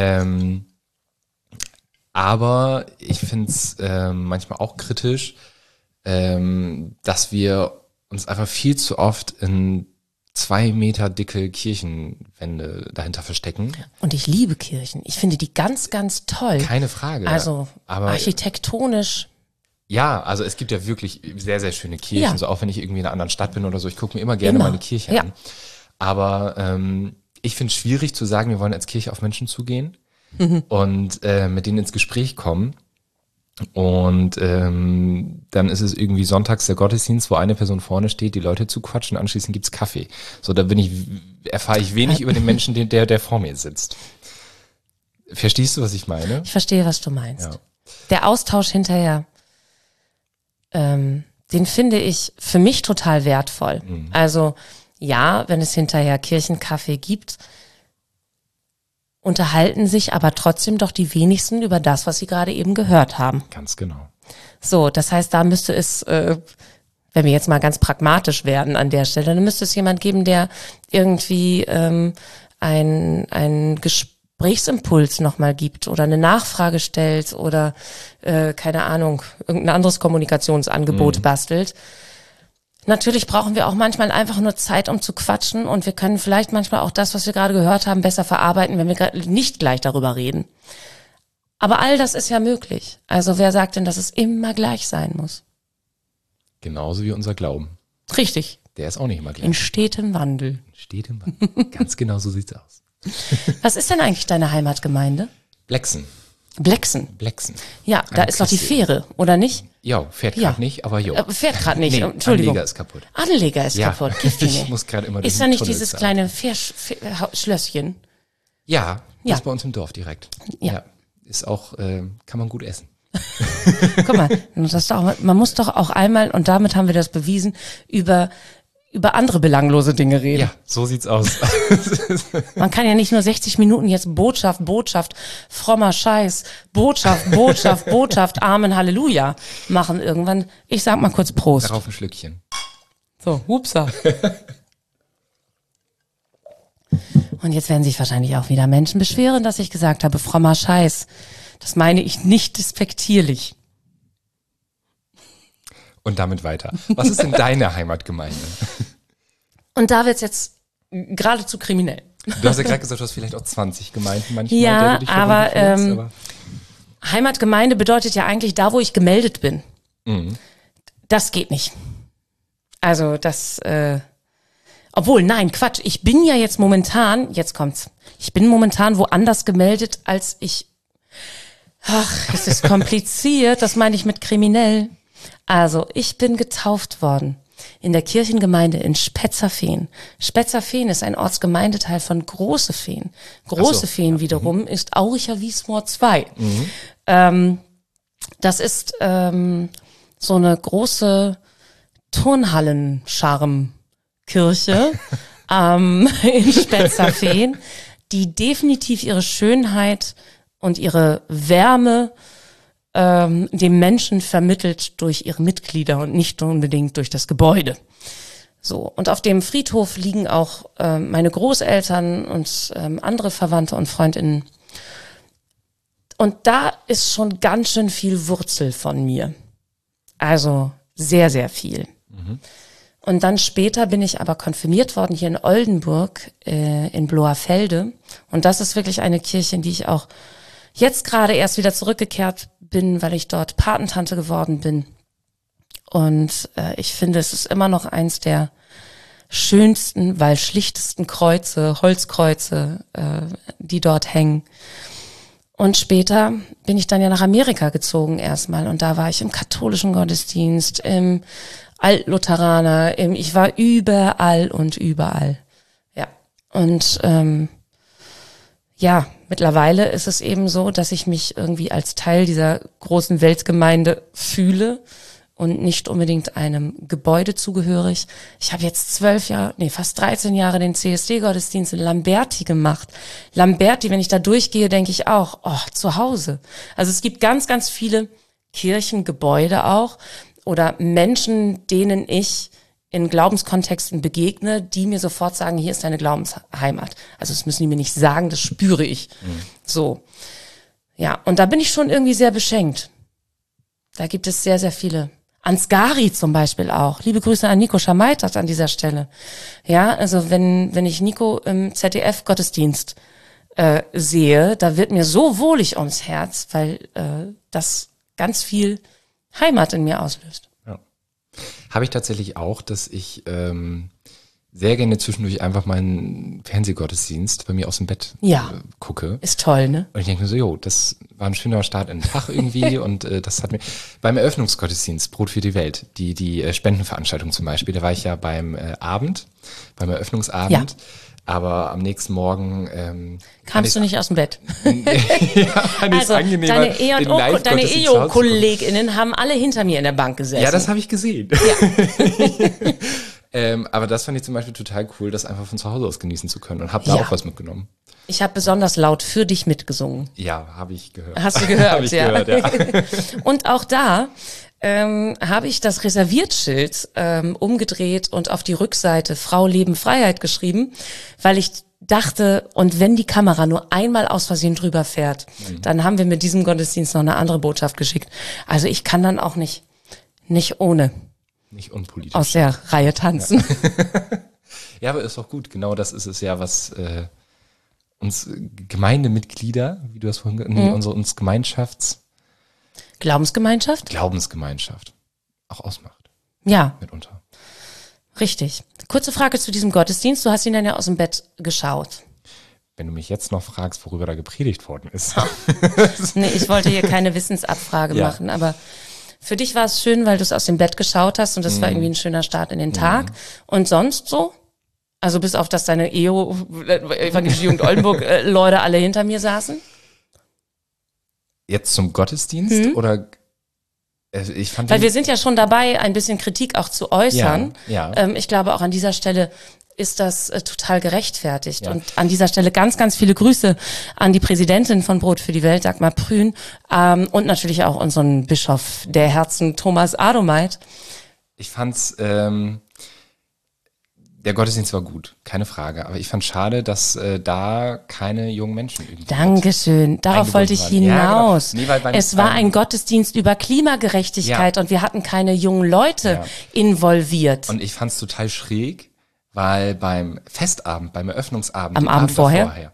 Aber ich finde es manchmal auch kritisch, dass wir uns einfach viel zu oft in 2 Meter dicke Kirchenwände dahinter verstecken. Und ich liebe Kirchen. Ich finde die ganz, ganz toll. Keine Frage. Also aber architektonisch. Ja, also es gibt ja wirklich sehr, sehr schöne Kirchen, Ja. so auch wenn ich irgendwie in einer anderen Stadt bin oder so. Ich gucke mir immer gerne meine Kirche an. Aber ich finde es schwierig zu sagen, wir wollen als Kirche auf Menschen zugehen und mit denen ins Gespräch kommen. Und dann ist es irgendwie sonntags der Gottesdienst, wo eine Person vorne steht, die Leute zuquatscht, und anschließend gibt's Kaffee. So, da erfahre ich wenig über den Menschen, der vor mir sitzt. Verstehst du, was ich meine? Ich verstehe, was du meinst. Ja. Der Austausch hinterher, den finde ich für mich total wertvoll. Also ja, wenn es hinterher Kirchenkaffee gibt, unterhalten sich aber trotzdem doch die wenigsten über das, was sie gerade eben gehört haben. Ganz genau. So, das heißt, da müsste es, wenn wir jetzt mal ganz pragmatisch werden an der Stelle, dann müsste es jemand geben, der irgendwie ein Gesprächsimpuls nochmal gibt oder eine Nachfrage stellt oder, keine Ahnung, irgendein anderes Kommunikationsangebot bastelt. Natürlich brauchen wir auch manchmal einfach nur Zeit, um zu quatschen, und wir können vielleicht manchmal auch das, was wir gerade gehört haben, besser verarbeiten, wenn wir nicht gleich darüber reden. Aber all das ist ja möglich. Also wer sagt denn, dass es immer gleich sein muss? Genauso wie unser Glauben. Richtig. Der ist auch nicht immer gleich. In stetem Wandel. Steht im Wandel. Ganz genau so sieht's aus. Was ist denn eigentlich deine Heimatgemeinde? Blexen. Blexen. Ja, da Eine ist doch die Küste. Fähre, oder nicht? Ja, fährt Ja. gerade nicht, aber jo. Fährt gerade nicht, Nee, Entschuldigung. Anleger ist kaputt. Anleger ist Ja. kaputt, gibt's die Ich nicht. muss gerade immer durch Ist den da nicht Tunnel dieses zahlen. kleine Schlösschen? Ja, das Ja. ist bei uns im Dorf direkt. Ja. Ist auch, kann man gut essen. Guck mal, man muss doch auch einmal, und damit haben wir das bewiesen, über andere belanglose Dinge reden. Ja, so sieht's aus. Man kann ja nicht nur 60 Minuten jetzt Botschaft, frommer Scheiß, Botschaft, Amen, Halleluja machen irgendwann. Ich sag mal kurz Prost. Darauf ein Schlückchen. So, hupsa. Und jetzt werden sich wahrscheinlich auch wieder Menschen beschweren, dass ich gesagt habe, frommer Scheiß. Das meine ich nicht despektierlich. Und damit weiter. Was ist denn deine Heimatgemeinde? Und da wird's jetzt geradezu kriminell. Du hast ja gerade gesagt, du hast vielleicht auch 20 Gemeinden manchmal. Ja, der du dich aber, verbunden fühlst, Heimatgemeinde bedeutet ja eigentlich da, wo ich gemeldet bin. Das geht nicht. Also obwohl, nein, Quatsch, ich bin ja jetzt momentan, jetzt kommt's, ich bin momentan woanders gemeldet, als ich, es ist kompliziert, das meine ich mit kriminell. Also, ich bin getauft worden in der Kirchengemeinde in Spetzerfehn. Spetzerfehn ist ein Ortsgemeindeteil von Großefehn. Großefehn wiederum ist Auricher Wiesmoor 2. Das ist so eine große Turnhallen-Charme-Kirche in Spetzerfehn, die definitiv ihre Schönheit und ihre Wärme dem Menschen vermittelt durch ihre Mitglieder und nicht unbedingt durch das Gebäude. So, und auf dem Friedhof liegen auch meine Großeltern und andere Verwandte und Freundinnen. Und da ist schon ganz schön viel Wurzel von mir. Also sehr, sehr viel. Und dann später bin ich aber konfirmiert worden hier in Oldenburg, in Bloafelde. Und das ist wirklich eine Kirche, in die ich auch jetzt gerade erst wieder zurückgekehrt bin, weil ich dort Patentante geworden bin. Und ich finde, es ist immer noch eins der schönsten, weil schlichtesten Kreuze, Holzkreuze, die dort hängen. Und später bin ich dann ja nach Amerika gezogen erstmal. Und da war ich im katholischen Gottesdienst, im Altlutheraner, ich war überall und überall. Ja. Und mittlerweile ist es eben so, dass ich mich irgendwie als Teil dieser großen Weltgemeinde fühle und nicht unbedingt einem Gebäude zugehörig. Ich habe jetzt fast 13 Jahre den CSD-Gottesdienst in Lamberti gemacht. Lamberti, wenn ich da durchgehe, denke ich auch, zu Hause. Also es gibt ganz, ganz viele Kirchengebäude auch oder Menschen, denen ich in Glaubenskontexten begegne, die mir sofort sagen, hier ist deine Glaubensheimat. Also das müssen die mir nicht sagen, das spüre ich. So. Ja, und da bin ich schon irgendwie sehr beschenkt. Da gibt es sehr, sehr viele. Ansgari zum Beispiel auch. Liebe Grüße an Nico Schameitat an dieser Stelle. Ja, also wenn ich Nico im ZDF-Gottesdienst sehe, da wird mir so wohlig ums Herz, weil das ganz viel Heimat in mir auslöst. Ja. Habe ich tatsächlich auch, dass ich sehr gerne zwischendurch einfach meinen Fernsehgottesdienst bei mir aus dem Bett gucke. Ist toll, ne? Und ich denke mir so, das war ein schöner Start in den Tag irgendwie und das hat mir beim Eröffnungsgottesdienst Brot für die Welt, die Spendenveranstaltung zum Beispiel, da war ich ja beim Eröffnungsabend, aber am nächsten Morgen kamst du nicht aus dem Bett. Also deine EO-KollegInnen haben alle hinter mir in der Bank gesessen. Ja, das habe ich gesehen. Ja. Aber das fand ich zum Beispiel total cool, das einfach von zu Hause aus genießen zu können und habe da auch was mitgenommen. Ich habe besonders laut für dich mitgesungen. Ja, habe ich gehört. Hast du gehört? Habe ich gehört, ja. Und auch da habe ich das Reserviertschild umgedreht und auf die Rückseite Frau, Leben, Freiheit geschrieben, weil ich dachte, und wenn die Kamera nur einmal aus Versehen drüber fährt, dann haben wir mit diesem Gottesdienst noch eine andere Botschaft geschickt. Also ich kann dann auch nicht ohne. Nicht unpolitisch. Aus der Reihe tanzen. Ja, aber ist auch gut. Genau das ist es ja, was uns Gemeindemitglieder, wie du das vorhin uns Glaubensgemeinschaft auch ausmacht. Ja. Mitunter. Richtig. Kurze Frage zu diesem Gottesdienst. Du hast ihn dann ja aus dem Bett geschaut. Wenn du mich jetzt noch fragst, worüber da gepredigt worden ist. Nee, ich wollte hier keine Wissensabfrage machen, aber für dich war es schön, weil du es aus dem Bett geschaut hast und das war irgendwie ein schöner Start in den Tag. Und sonst so? Also bis auf, dass deine Evangelische Jugend Oldenburg Leute alle hinter mir saßen? Jetzt zum Gottesdienst oder? Ich fand weil wir sind ja schon dabei, ein bisschen Kritik auch zu äußern. Ja. Ich glaube, auch an dieser Stelle ist das total gerechtfertigt. Ja. Und an dieser Stelle ganz, ganz viele Grüße an die Präsidentin von Brot für die Welt, Dagmar Prün, und natürlich auch unseren Bischof der Herzen, Thomas Adomeit. Ich fand's, der Gottesdienst war gut, keine Frage. Aber ich fand schade, dass da keine jungen Menschen irgendwie Dankeschön, darauf wollte ich hinaus. Ja, genau. Es war ein Gottesdienst über Klimagerechtigkeit und wir hatten keine jungen Leute involviert. Und ich fand's total schräg, weil beim Festabend, beim Eröffnungsabend, Am den Abend vorher?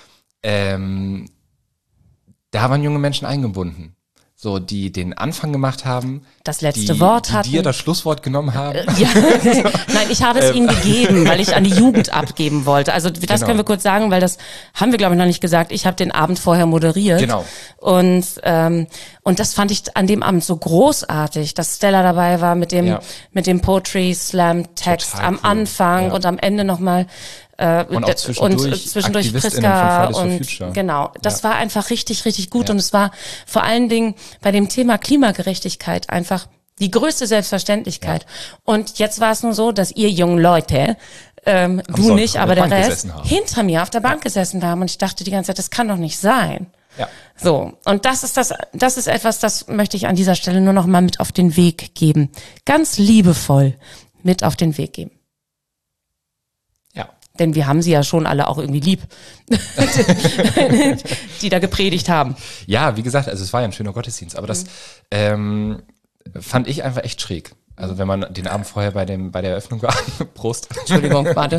Da waren junge Menschen eingebunden. So, die den Anfang gemacht haben. Das letzte Wort hatten. Die dir das Schlusswort genommen haben. Ja, nein, ich habe es ihnen gegeben, weil ich an die Jugend abgeben wollte. Also das können wir kurz sagen, weil das haben wir, glaube ich, noch nicht gesagt. Ich habe den Abend vorher moderiert. Genau. Und das fand ich an dem Abend so großartig, dass Stella dabei war mit dem Poetry Slam Text Total am cool. Anfang Ja. und am Ende nochmal Und auch zwischendurch Priska Fridays for und Future. genau, das war einfach richtig, richtig gut Ja. und es war vor allen Dingen bei dem Thema Klimagerechtigkeit einfach die größte Selbstverständlichkeit. Und jetzt war es nur so, dass ihr jungen Leute, du nicht, aber der Rest, hinter mir auf der Bank gesessen haben und ich dachte die ganze Zeit, das kann doch nicht sein. Ja. So, und das ist etwas, das möchte ich an dieser Stelle nur noch mal mit auf den Weg geben. Ganz liebevoll mit auf den Weg geben. Ja. Denn wir haben sie ja schon alle auch irgendwie lieb, die da gepredigt haben. Ja, wie gesagt, also es war ja ein schöner Gottesdienst, aber das fand ich einfach echt schräg. Also wenn man den Abend vorher bei der Eröffnung war, Prost. Entschuldigung, warte.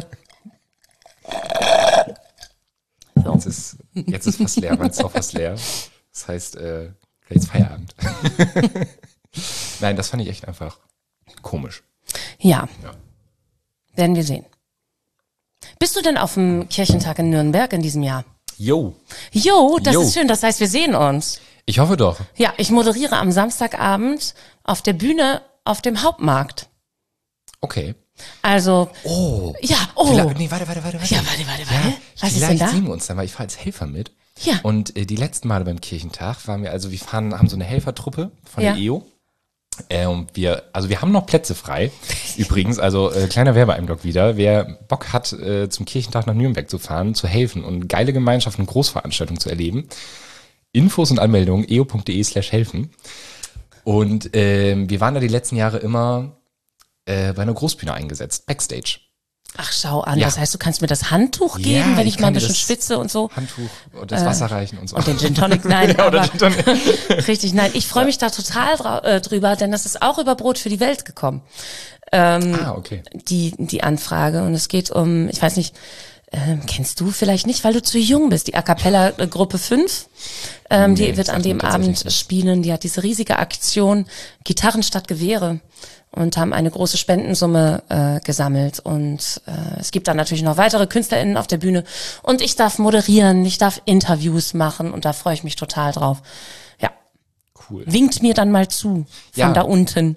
So. Jetzt ist fast leer, mein ist auch fast leer. Das heißt, jetzt Feierabend. Nein, das fand ich echt einfach komisch. Ja. Werden wir sehen. Bist du denn auf dem Kirchentag in Nürnberg in diesem Jahr? Jo, Das ist schön, das heißt, wir sehen uns. ich hoffe doch. Ja, ich moderiere am Samstagabend auf der Bühne auf dem Hauptmarkt. Okay. Also, Nee, warte. Ja, warte. Was ist denn Vielleicht da? sehen wir uns dann, weil ich fahre als Helfer mit. Ja. Und die letzten Male beim Kirchentag haben so eine Helfertruppe von der EO. Und wir haben noch Plätze frei. Übrigens, also kleiner Werbeeinblock wieder. Wer Bock hat, zum Kirchentag nach Nürnberg zu fahren, zu helfen und geile Gemeinschaften und Großveranstaltungen zu erleben, Infos und Anmeldungen eo.de/helfen. Und wir waren da die letzten Jahre immer bei einer Großbühne eingesetzt, Backstage. Ach, schau an. Ja. Das heißt, du kannst mir das Handtuch geben, wenn ich mal ein bisschen schwitze und so. Handtuch und das Wasser reichen und so. Und den Gin Tonic, nein, Ja, oder aber Gin Tonic. richtig, nein. Ich freue mich da total drüber, denn das ist auch über Brot für die Welt gekommen. Okay. Die Anfrage. Und es geht um, ich weiß nicht, kennst du vielleicht nicht, weil du zu jung bist, die A Cappella Gruppe 5. Die wird an dem Abend spielen. Die hat diese riesige Aktion Gitarren statt Gewehre und haben eine große Spendensumme gesammelt. Und es gibt dann natürlich noch weitere KünstlerInnen auf der Bühne. Und ich darf moderieren, ich darf Interviews machen und da freue ich mich total drauf. Ja. Cool. Winkt mir dann mal zu von Ja. da unten.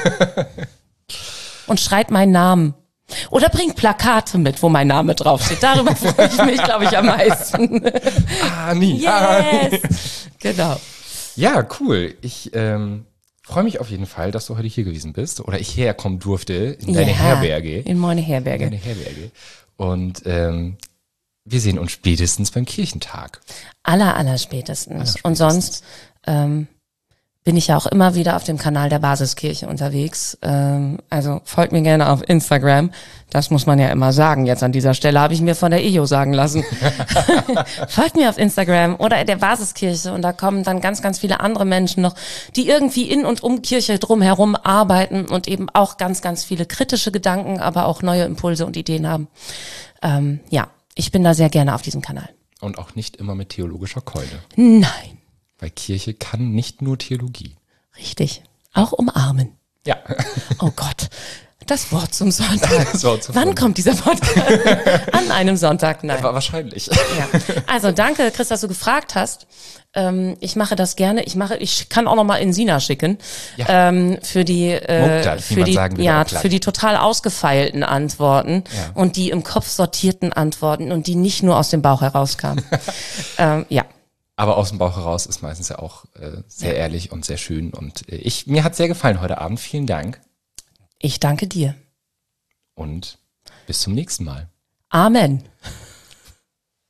Und schreit meinen Namen. Oder bringt Plakate mit, wo mein Name draufsteht. Darüber freue ich mich, glaube ich, am meisten. Nie. Yes! Genau. Ja, cool. Ich freue mich auf jeden Fall, dass du heute hier gewesen bist oder ich herkommen durfte in deine Herberge. In meine Herberge. Und wir sehen uns spätestens beim Kirchentag. Allerspätestens. Und sonst bin ich ja auch immer wieder auf dem Kanal der Basiskirche unterwegs. Also folgt mir gerne auf Instagram. Das muss man ja immer sagen. Jetzt an dieser Stelle habe ich mir von der EO sagen lassen. Folgt mir auf Instagram oder der Basiskirche und da kommen dann ganz, ganz viele andere Menschen noch, die irgendwie in und um Kirche drumherum arbeiten und eben auch ganz, ganz viele kritische Gedanken, aber auch neue Impulse und Ideen haben. Ja, ich bin da sehr gerne auf diesem Kanal. Und auch nicht immer mit theologischer Keule. Nein, Weil Kirche kann nicht nur Theologie. richtig. Auch umarmen. Ja. Oh Gott, das Wort zum Sonntag. Das Wort zum Wann Sonntag. kommt dieser Podcast? An einem Sonntag? Nein. Wahrscheinlich. Ja. Also danke, Chris, dass du gefragt hast. Ich mache das gerne. Ich kann auch noch mal in Sina schicken für die Muckdat, wie man sagen würde, auch platt. für die total ausgefeilten Antworten Ja. und die im Kopf sortierten Antworten und die nicht nur aus dem Bauch herauskamen. Ja. Aber aus dem Bauch heraus ist meistens ja auch sehr ehrlich und sehr schön. Und mir hat sehr gefallen heute Abend. Vielen Dank. Ich danke dir. Und bis zum nächsten Mal. Amen.